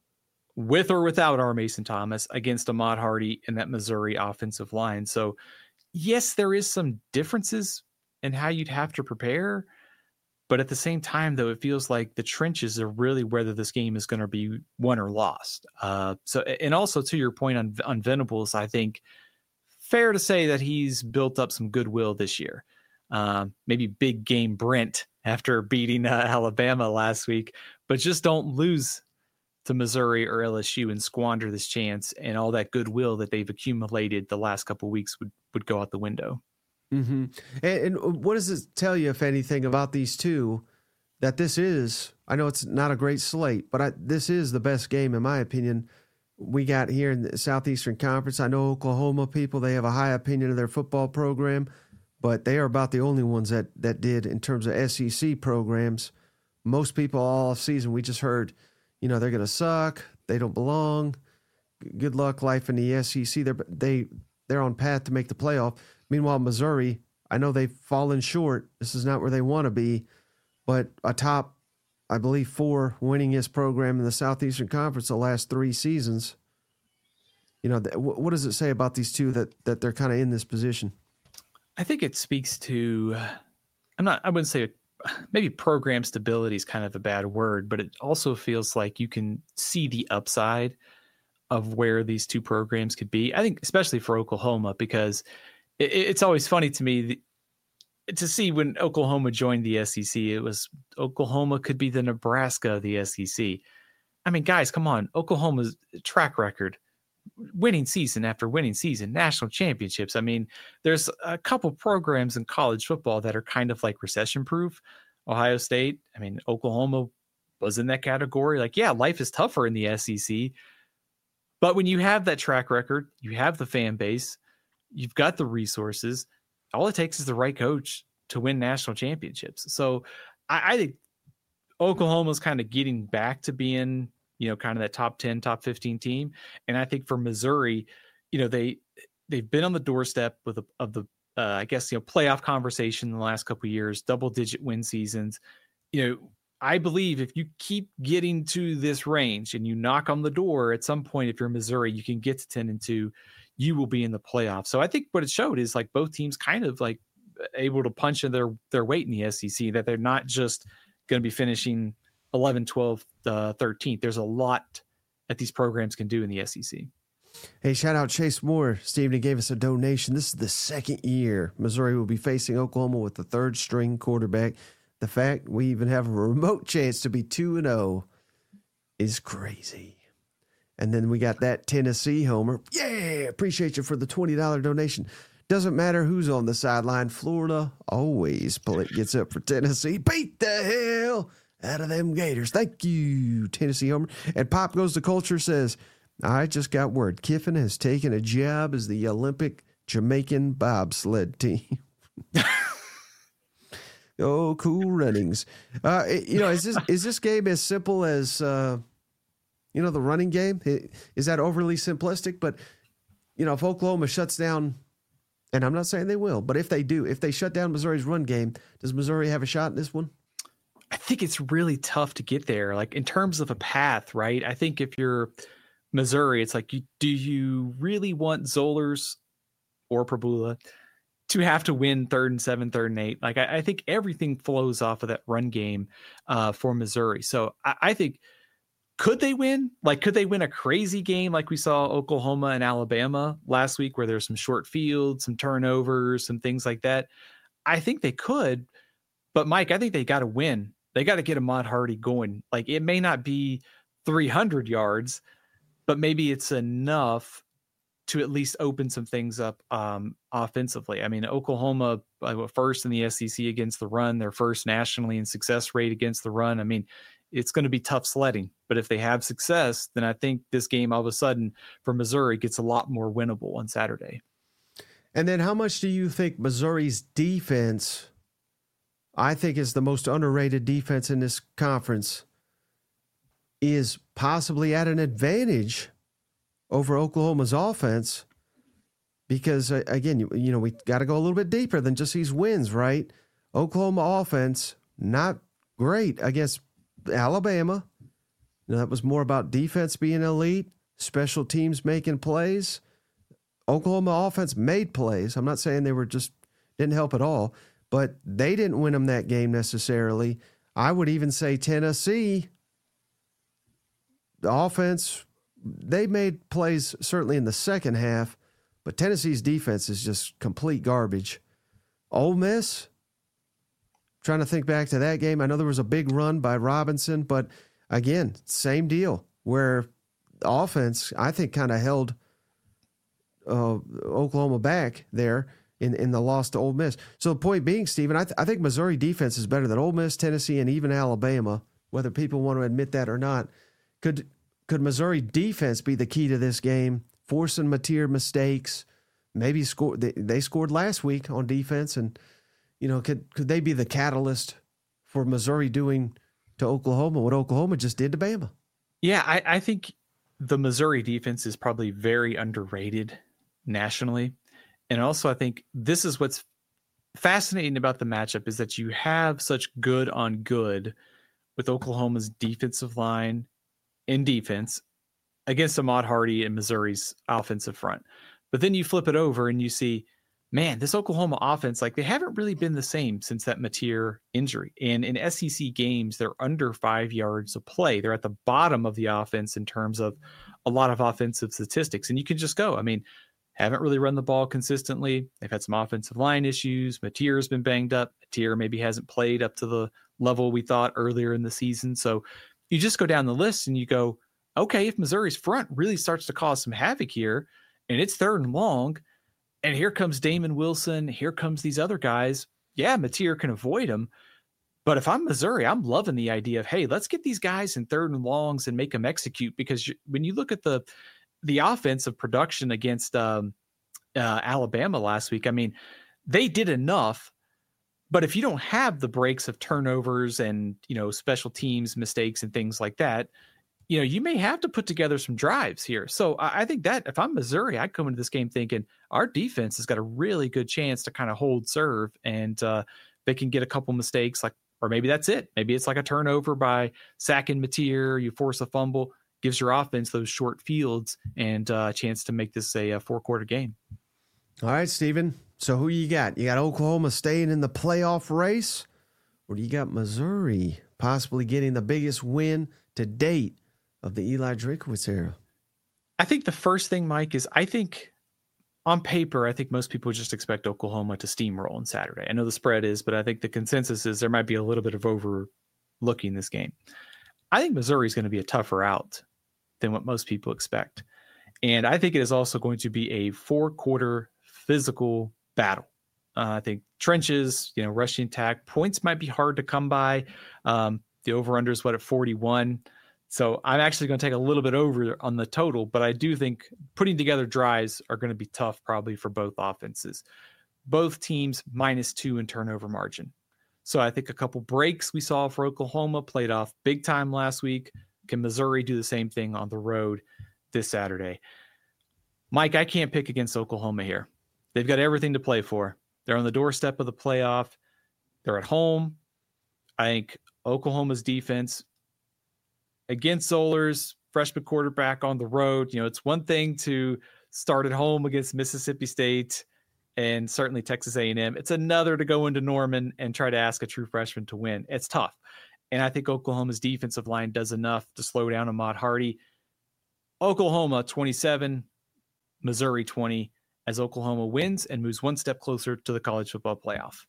with or without R. Mason Thomas against Ahmad Hardy and that Missouri offensive line. So yes, there is some differences in how you'd have to prepare, but at the same time, though, it feels like the trenches are really whether this game is going to be won or lost. Uh, so, and also to your point on, on Venables, I think fair to say that he's built up some goodwill this year. Um, maybe big game Brent after beating uh, Alabama last week, but just don't lose to Missouri or L S U and squander this chance, and all that goodwill that they've accumulated the last couple of weeks would, would go out the window. Mm-hmm. And, and what does it tell you, if anything, about these two, that this is, I know it's not a great slate, but I, this is the best game, in my opinion, we got here in the Southeastern Conference. I know Oklahoma people, they have a high opinion of their football program, but they are about the only ones that, that did in terms of S E C programs. Most people all season, we just heard, you know, they're going to suck. They don't belong. Good luck life in the S E C. They're, they, they're on path to make the playoff. Meanwhile, Missouri, I know they've fallen short. This is not where they want to be, but a top, I believe, four winningest program in the Southeastern Conference the last three seasons. You know, th- what does it say about these two that that they're kind of in this position? I think it speaks to, I'm not, I wouldn't say maybe program stability is kind of a bad word, but it also feels like you can see the upside of where these two programs could be. I think especially for Oklahoma, because it, it's always funny to me to see when Oklahoma joined the S E C, it was Oklahoma could be the Nebraska of the S E C. I mean, guys, come on. Oklahoma's track record, winning season after winning season, national championships. I mean, there's a couple programs in college football that are kind of like recession proof. Ohio State, I mean, Oklahoma was in that category. Like, yeah, life is tougher in the S E C. But when you have that track record, you have the fan base, you've got the resources, all it takes is the right coach to win national championships. So I, I think Oklahoma's kind of getting back to being, you know, kind of that top ten, top fifteen team. And I think for Missouri, you know, they, they've been on the doorstep with a, of the, uh, I guess, you know, playoff conversation in the last couple of years, double digit win seasons. You know, I believe if you keep getting to this range and you knock on the door at some point, if you're Missouri, you can get to ten and two, you will be in the playoffs. So I think what it showed is like both teams kind of like able to punch in their, their weight in the S E C, that they're not just going to be finishing eleven, twelve, uh, thirteenth. There's a lot that these programs can do in the S E C. Hey, shout out Chase Moore. Steven gave us a donation. This is the second year Missouri will be facing Oklahoma with the third string quarterback. The fact we even have a remote chance to be two and oh is crazy. And then we got that Tennessee homer. Yeah, appreciate you for the twenty dollars donation. Doesn't matter who's on the sideline. Florida always gets up for Tennessee. Beat the hell out of them Gators. Thank you, Tennessee homer. And Pop Goes the Culture says, I just got word. Kiffin has taken a job as the Olympic Jamaican bobsled team. Oh, cool runnings. Uh, you know, is this is this game as simple as, uh, you know, the running game? Is that overly simplistic? But, you know, if Oklahoma shuts down, and I'm not saying they will, but if they do, if they shut down Missouri's run game, does Missouri have a shot in this one? I think it's really tough to get there. Like in terms of a path, right? I think if you're Missouri, it's like, you, do you really want Zollers or Prabula to have to win third and seven, third and eight? Like I, I think everything flows off of that run game uh, for Missouri. So I, I think, could they win? Like, could they win a crazy game like we saw Oklahoma and Alabama last week, where there's some short fields, some turnovers, some things like that? I think they could, but Mike, I think they got to win. They got to get Ahmad Hardy going. Like, it may not be three hundred yards, but maybe it's enough to at least open some things up um, offensively. I mean, Oklahoma uh, first in the S E C against the run, they're first nationally in success rate against the run. I mean, it's going to be tough sledding, but if they have success, then I think this game all of a sudden for Missouri gets a lot more winnable on Saturday. And then how much do you think Missouri's defense, I think is the most underrated defense in this conference, is possibly at an advantage over Oklahoma's offense? Because uh, again, you, you know, we got to go a little bit deeper than just these wins, right? Oklahoma offense, not great against Alabama. You know, that was more about defense being elite, special teams making plays. Oklahoma offense made plays. I'm not saying they were just didn't help at all, but they didn't win them that game necessarily. I would even say Tennessee, the offense, they made plays certainly in the second half, but Tennessee's defense is just complete garbage. Ole Miss, trying to think back to that game. I know there was a big run by Robinson, but again, same deal where the offense, I think, kind of held uh, Oklahoma back there in, in the loss to Ole Miss. So the point being, Stephen, I, th- I think Missouri defense is better than Ole Miss, Tennessee, and even Alabama, whether people want to admit that or not. Could could Missouri defense be the key to this game, forcing Mateer mistakes? Maybe score. They, they scored last week on defense, and you know, could could they be the catalyst for Missouri doing to Oklahoma what Oklahoma just did to Bama? Yeah, I, I think the Missouri defense is probably very underrated nationally. And also, I think this is what's fascinating about the matchup is that you have such good on good with Oklahoma's defensive line in defense against Ahmad Hardy and Missouri's offensive front. But then you flip it over and you see, man, this Oklahoma offense, like they haven't really been the same since that Mateer injury. And in S E C games, they're under five yards of play. They're at the bottom of the offense in terms of a lot of offensive statistics. And you can just go, I mean, haven't really run the ball consistently. They've had some offensive line issues. Mateer has been banged up. Mateer maybe hasn't played up to the level we thought earlier in the season. So you just go down the list and you go, okay, if Missouri's front really starts to cause some havoc here and it's third and long, and here comes Damon Wilson, here comes these other guys, yeah, Mateer can avoid them. But if I'm Missouri, I'm loving the idea of, hey, let's get these guys in third and longs and make them execute. Because you, when you look at the the offensive production against um, uh, Alabama last week, I mean, they did enough. But if you don't have the breaks of turnovers and, you know, special teams mistakes and things like that, you know, you may have to put together some drives here. So I, I think that if I'm Missouri, I come into this game thinking our defense has got a really good chance to kind of hold serve, and uh, they can get a couple mistakes, like, or maybe that's it. Maybe it's like a turnover by sacking Mateer, you force a fumble, gives your offense those short fields and uh, a chance to make this a, a four-quarter game. All right, Steven. So who you got? You got Oklahoma staying in the playoff race, or do you got Missouri possibly getting the biggest win to date of the Eli Drinkwitz era? I think the first thing, Mike, is I think on paper, I think most people just expect Oklahoma to steamroll on Saturday. I know the spread is, but I think the consensus is there might be a little bit of overlooking this game. I think Missouri is going to be a tougher out than what most people expect. And I think it is also going to be a four-quarter physical battle. Uh, I think trenches, you know, rushing attack, points might be hard to come by. Um, the over-under is what, at forty-one. So I'm actually going to take a little bit over on the total, but I do think putting together drives are going to be tough probably for both offenses. Both teams minus two in turnover margin. So I think a couple breaks we saw for Oklahoma played off big time last week. Can Missouri do the same thing on the road this Saturday? Mike, I can't pick against Oklahoma here. They've got everything to play for. They're on the doorstep of the playoff. They're at home. I think Oklahoma's defense against Zollers, freshman quarterback on the road, you know, it's one thing to start at home against Mississippi State and certainly Texas A and M. It's another to go into Norman and try to ask a true freshman to win. It's tough. And I think Oklahoma's defensive line does enough to slow down Ahmad Hardy. Oklahoma twenty-seven, Missouri twenty, as Oklahoma wins and moves one step closer to the college football playoff.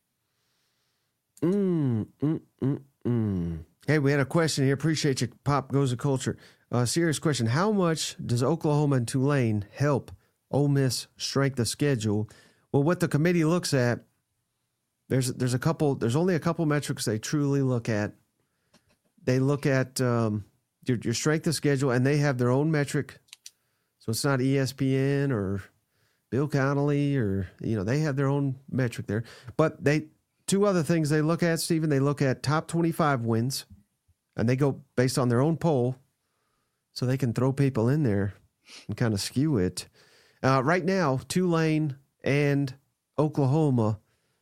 Mm, mm, mm, mm. Hey, we had a question here. Appreciate you, Pop Goes to Culture. Uh, serious question. How much does Oklahoma and Tulane help Ole Miss strength of schedule? Well, what the committee looks at, there's there's a couple, there's only a couple metrics they truly look at. They look at um, your, your strength of schedule, and they have their own metric. So it's not E S P N or Bill Connolly, or, you know, they have their own metric there. But they two other things they look at, Stephen, they look at top twenty-five wins, and they go based on their own poll, so they can throw people in there and kind of skew it. Uh, right now, Tulane and Oklahoma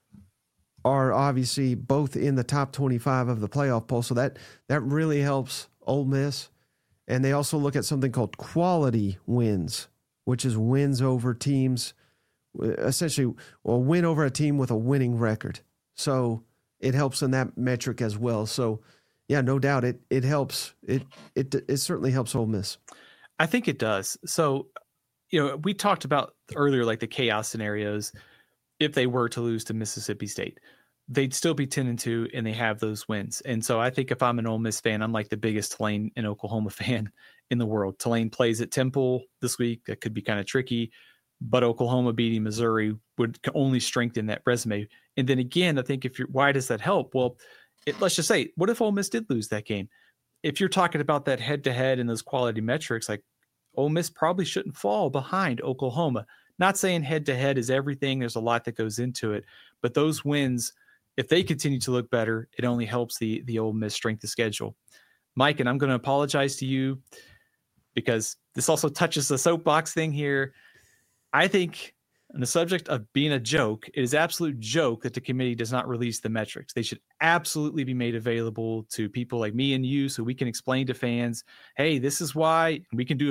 are obviously both in the top twenty-five of the playoff poll, so that, that really helps Ole Miss. And they also look at something called quality wins, which is wins over teams, essentially a win over a team with a winning record. So it helps in that metric as well. So, yeah, no doubt it it helps. It it it certainly helps Ole Miss. I think it does. So, you know, we talked about earlier, like the chaos scenarios. If they were to lose to Mississippi State, they'd still be ten and two, and they have those wins. And so I think if I'm an Ole Miss fan, I'm like the biggest Tulane and Oklahoma fan in the world. Tulane plays at Temple this week. That could be kind of tricky, but Oklahoma beating Missouri would only strengthen that resume. And then again, I think if you're, why does that help? Well, it, let's just say, what if Ole Miss did lose that game? If you're talking about that head-to-head and those quality metrics, like Ole Miss probably shouldn't fall behind Oklahoma. Not saying head-to-head is everything. There's a lot that goes into it. But those wins, if they continue to look better, it only helps the, the Ole Miss strength of schedule. Mike, and I'm going to apologize to you because this also touches the soapbox thing here. I think on the subject of being a joke, it is absolute joke that the committee does not release the metrics. They should absolutely be made available to people like me and you so we can explain to fans, hey, this is why. We can do a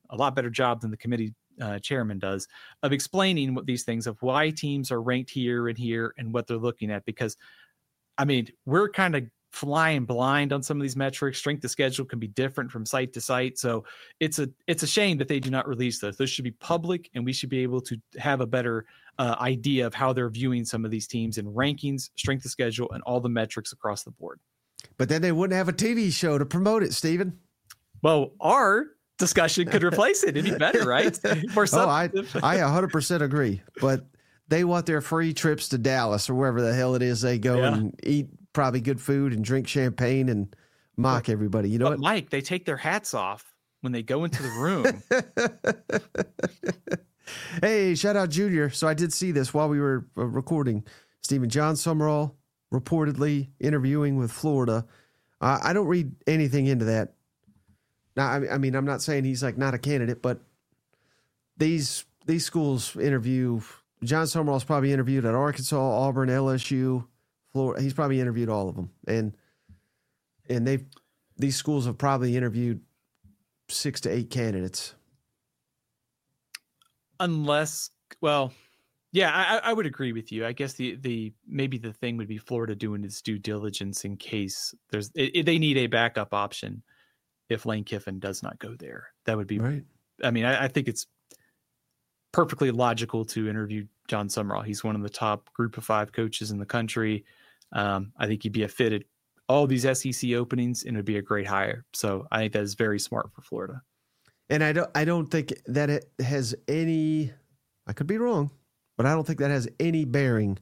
a lot better job than the committee uh, chairman does of explaining what these things of why teams are ranked here and here and what they're looking at. Because, I mean, we're kind of flying blind on some of these metrics. Strength of schedule can be different from site to site. So it's a it's a shame that they do not release those. Those should be public, and we should be able to have a better uh, idea of how they're viewing some of these teams in rankings, strength of schedule, and all the metrics across the board. But then they wouldn't have a T V show to promote it, Stephen. Well, our discussion could replace it. It'd be better, right? More oh, I, I one hundred percent agree. But they want their free trips to Dallas or wherever the hell it is they go yeah. and eat probably good food and drink champagne and mock but, everybody. You know what? Mike, they take their hats off when they go into the room. Hey, shout out Junior. So I did see this while we were recording. Stephen, John Summerall reportedly interviewing with Florida. Uh, I don't read anything into that. Now, I, I mean, I'm not saying he's like not a candidate, but these these schools interview. John Summerall's probably interviewed at Arkansas, Auburn, L S U, Florida. He's probably interviewed all of them, and and they've these schools have probably interviewed six to eight candidates. Unless, well, yeah, I, I would agree with you. I guess the the maybe the thing would be Florida doing its due diligence in case there's it, it, they need a backup option if Lane Kiffin does not go there. That would be right. I mean, I, I think it's perfectly logical to interview John Summerall. He's one of the top group of five coaches in the country. Um, I think he'd be a fit at all these S E C openings and would be a great hire. So I think that is very smart for Florida. And I don't, I don't think that it has any, I could be wrong, but I don't think that has any bearing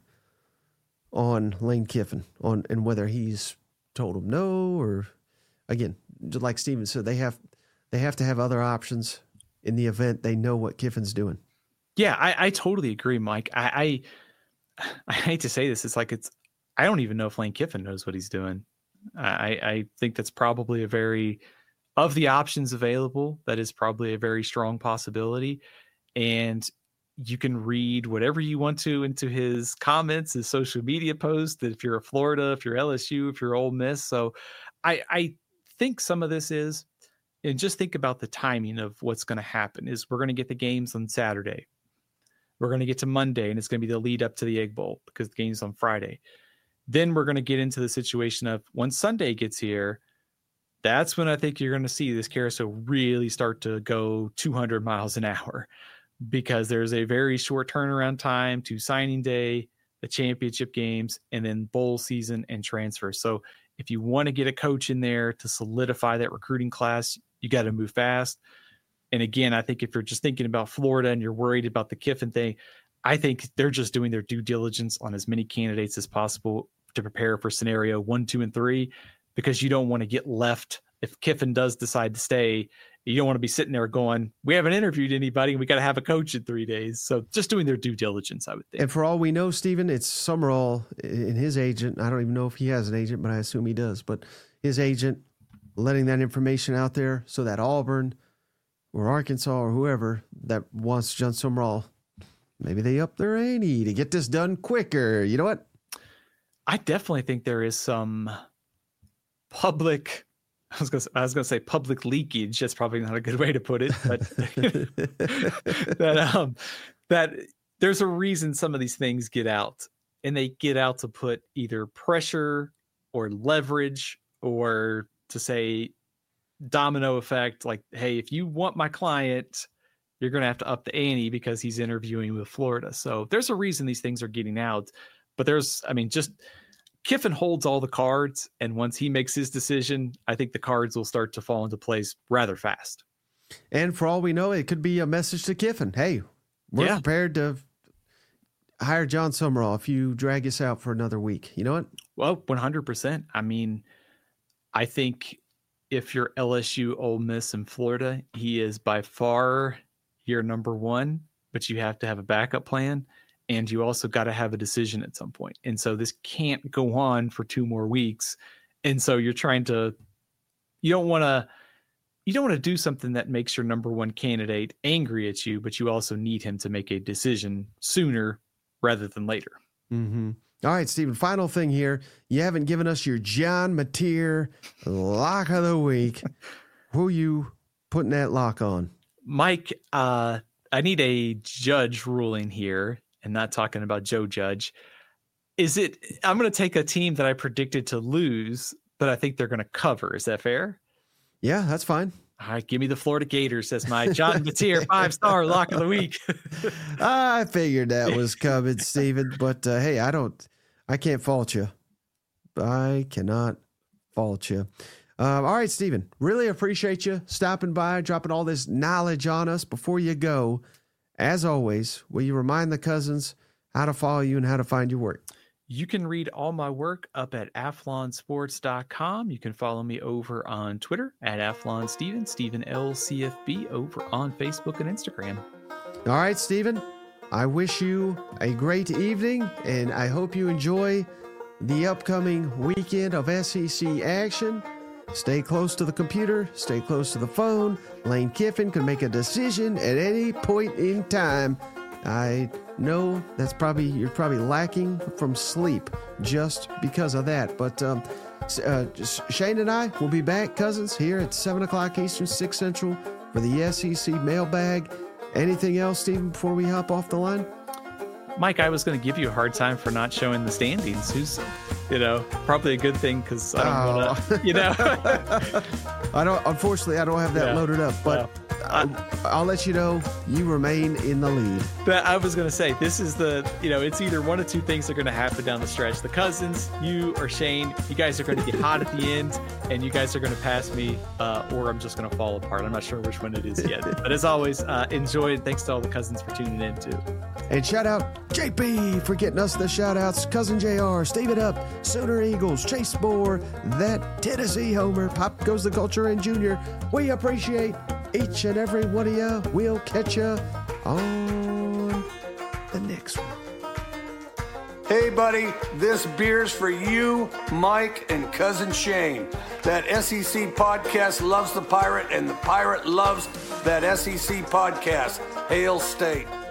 on Lane Kiffin on, and whether he's told him no, or again, just like Steven said, they have, they have to have other options in the event they know what Kiffin's doing. Yeah, I, I totally agree, Mike. I, I I hate to say this. It's like it's. I don't even know if Lane Kiffin knows what he's doing. I, I think that's probably a very, of the options available, that is probably a very strong possibility. And you can read whatever you want to into his comments, his social media posts. That if you're a Florida, if you're L S U, if you're Ole Miss, so I I think some of this is, and just think about the timing of what's going to happen. Is we're going to get the games on Saturday. We're going to get to Monday, and it's going to be the lead up to the Egg Bowl because the game's on Friday. Then we're going to get into the situation of once Sunday gets here, that's when I think you're going to see this carousel really start to go two hundred miles an hour, because there's a very short turnaround time to signing day, the championship games, and then bowl season and transfer. So if you want to get a coach in there to solidify that recruiting class, you got to move fast. And again, I think if you're just thinking about Florida and you're worried about the Kiffin thing, I think they're just doing their due diligence on as many candidates as possible to prepare for scenario one, two, and three, because you don't want to get left. If Kiffin does decide to stay, you don't want to be sitting there going, we haven't interviewed anybody and we got to have a coach in three days. So just doing their due diligence, I would think. And for all we know, Stephen, it's Summerall and his agent. I don't even know if he has an agent, but I assume he does. But his agent letting that information out there so that Auburn or Arkansas or whoever that wants John Summerall, maybe they up their ante to get this done quicker. You know what? I definitely think there is some public, I was going to, I was going to say public leakage. That's probably not a good way to put it, but that, um, that there's a reason some of these things get out, and they get out to put either pressure or leverage, or to say domino effect. Like, hey, if you want my client, you're going to have to up the ante because he's interviewing with Florida. So there's a reason these things are getting out. But there's, I mean, just Kiffin holds all the cards, and once he makes his decision, I think the cards will start to fall into place rather fast. And for all we know, it could be a message to Kiffin. Hey, we're yeah. prepared to hire John Summerall if you drag us out for another week. You know what? Well, one hundred percent. I mean, I think if you're L S U, Ole Miss, and Florida, he is by far your number one, but you have to have a backup plan. And you also got to have a decision at some point. And so this can't go on for two more weeks. And so you're trying to, you don't want to, you don't want to do something that makes your number one candidate angry at you, but you also need him to make a decision sooner rather than later. Mm-hmm. All right, Stephen, final thing here. You haven't given us your John Mateer lock of the week. Who you putting that lock on? Mike, uh, I need a judge ruling here, and not talking about Joe Judge. Is it, I'm going to take a team that I predicted to lose, but I think they're going to cover. Is that fair? Yeah, that's fine. All right, give me the Florida Gators. That's my John Batir five-star lock of the week. I figured that was coming, Steven. But uh, hey, I don't, I can't fault you. I cannot fault you. Um, all right, Steven, really appreciate you stopping by, dropping all this knowledge on us. Before you go, as always, will you remind the cousins how to follow you and how to find your work? You can read all my work up at athlon sports dot com. You can follow me over on Twitter at AthlonSteven, Steven L C F B, over on Facebook and Instagram. All right, Steven, I wish you a great evening, and I hope you enjoy the upcoming weekend of S E C action. Stay close to the computer, stay close to the phone. Lane Kiffin can make a decision at any point in time. I know that's probably, you're probably lacking from sleep just because of that. But um, uh, Shane and I will be back, cousins, here at seven o'clock Eastern, six Central for the S E C mailbag. Anything else, Steven, before we hop off the line? Mike, I was going to give you a hard time for not showing the standings. Who's, you know, probably a good thing because I don't oh. want to, you know. I don't, unfortunately, I don't have that yeah. loaded up, but yeah. I'll, I'll let you know you remain in the lead. But I was going to say, this is the, you know, it's either one of two things are going to happen down the stretch. The cousins, you or Shane, you guys are going to get hot at the end, and you guys are going to pass me, uh, or I'm just going to fall apart. I'm not sure which one it is yet. But as always, uh, enjoy it. Thanks to all the cousins for tuning in, too. And shout out J P for getting us the shout outs. Cousin J R, Steve It Up, Sooner Eagles, Chase Moore, that Tennessee Homer, Pop Goes the Culture, and Junior. We appreciate each and every one of you. We'll catch you on the next one. Hey, buddy, this beer's for you, Mike, and Cousin Shane. That S E C podcast loves the Pirate, and the Pirate loves that S E C podcast. Hail State.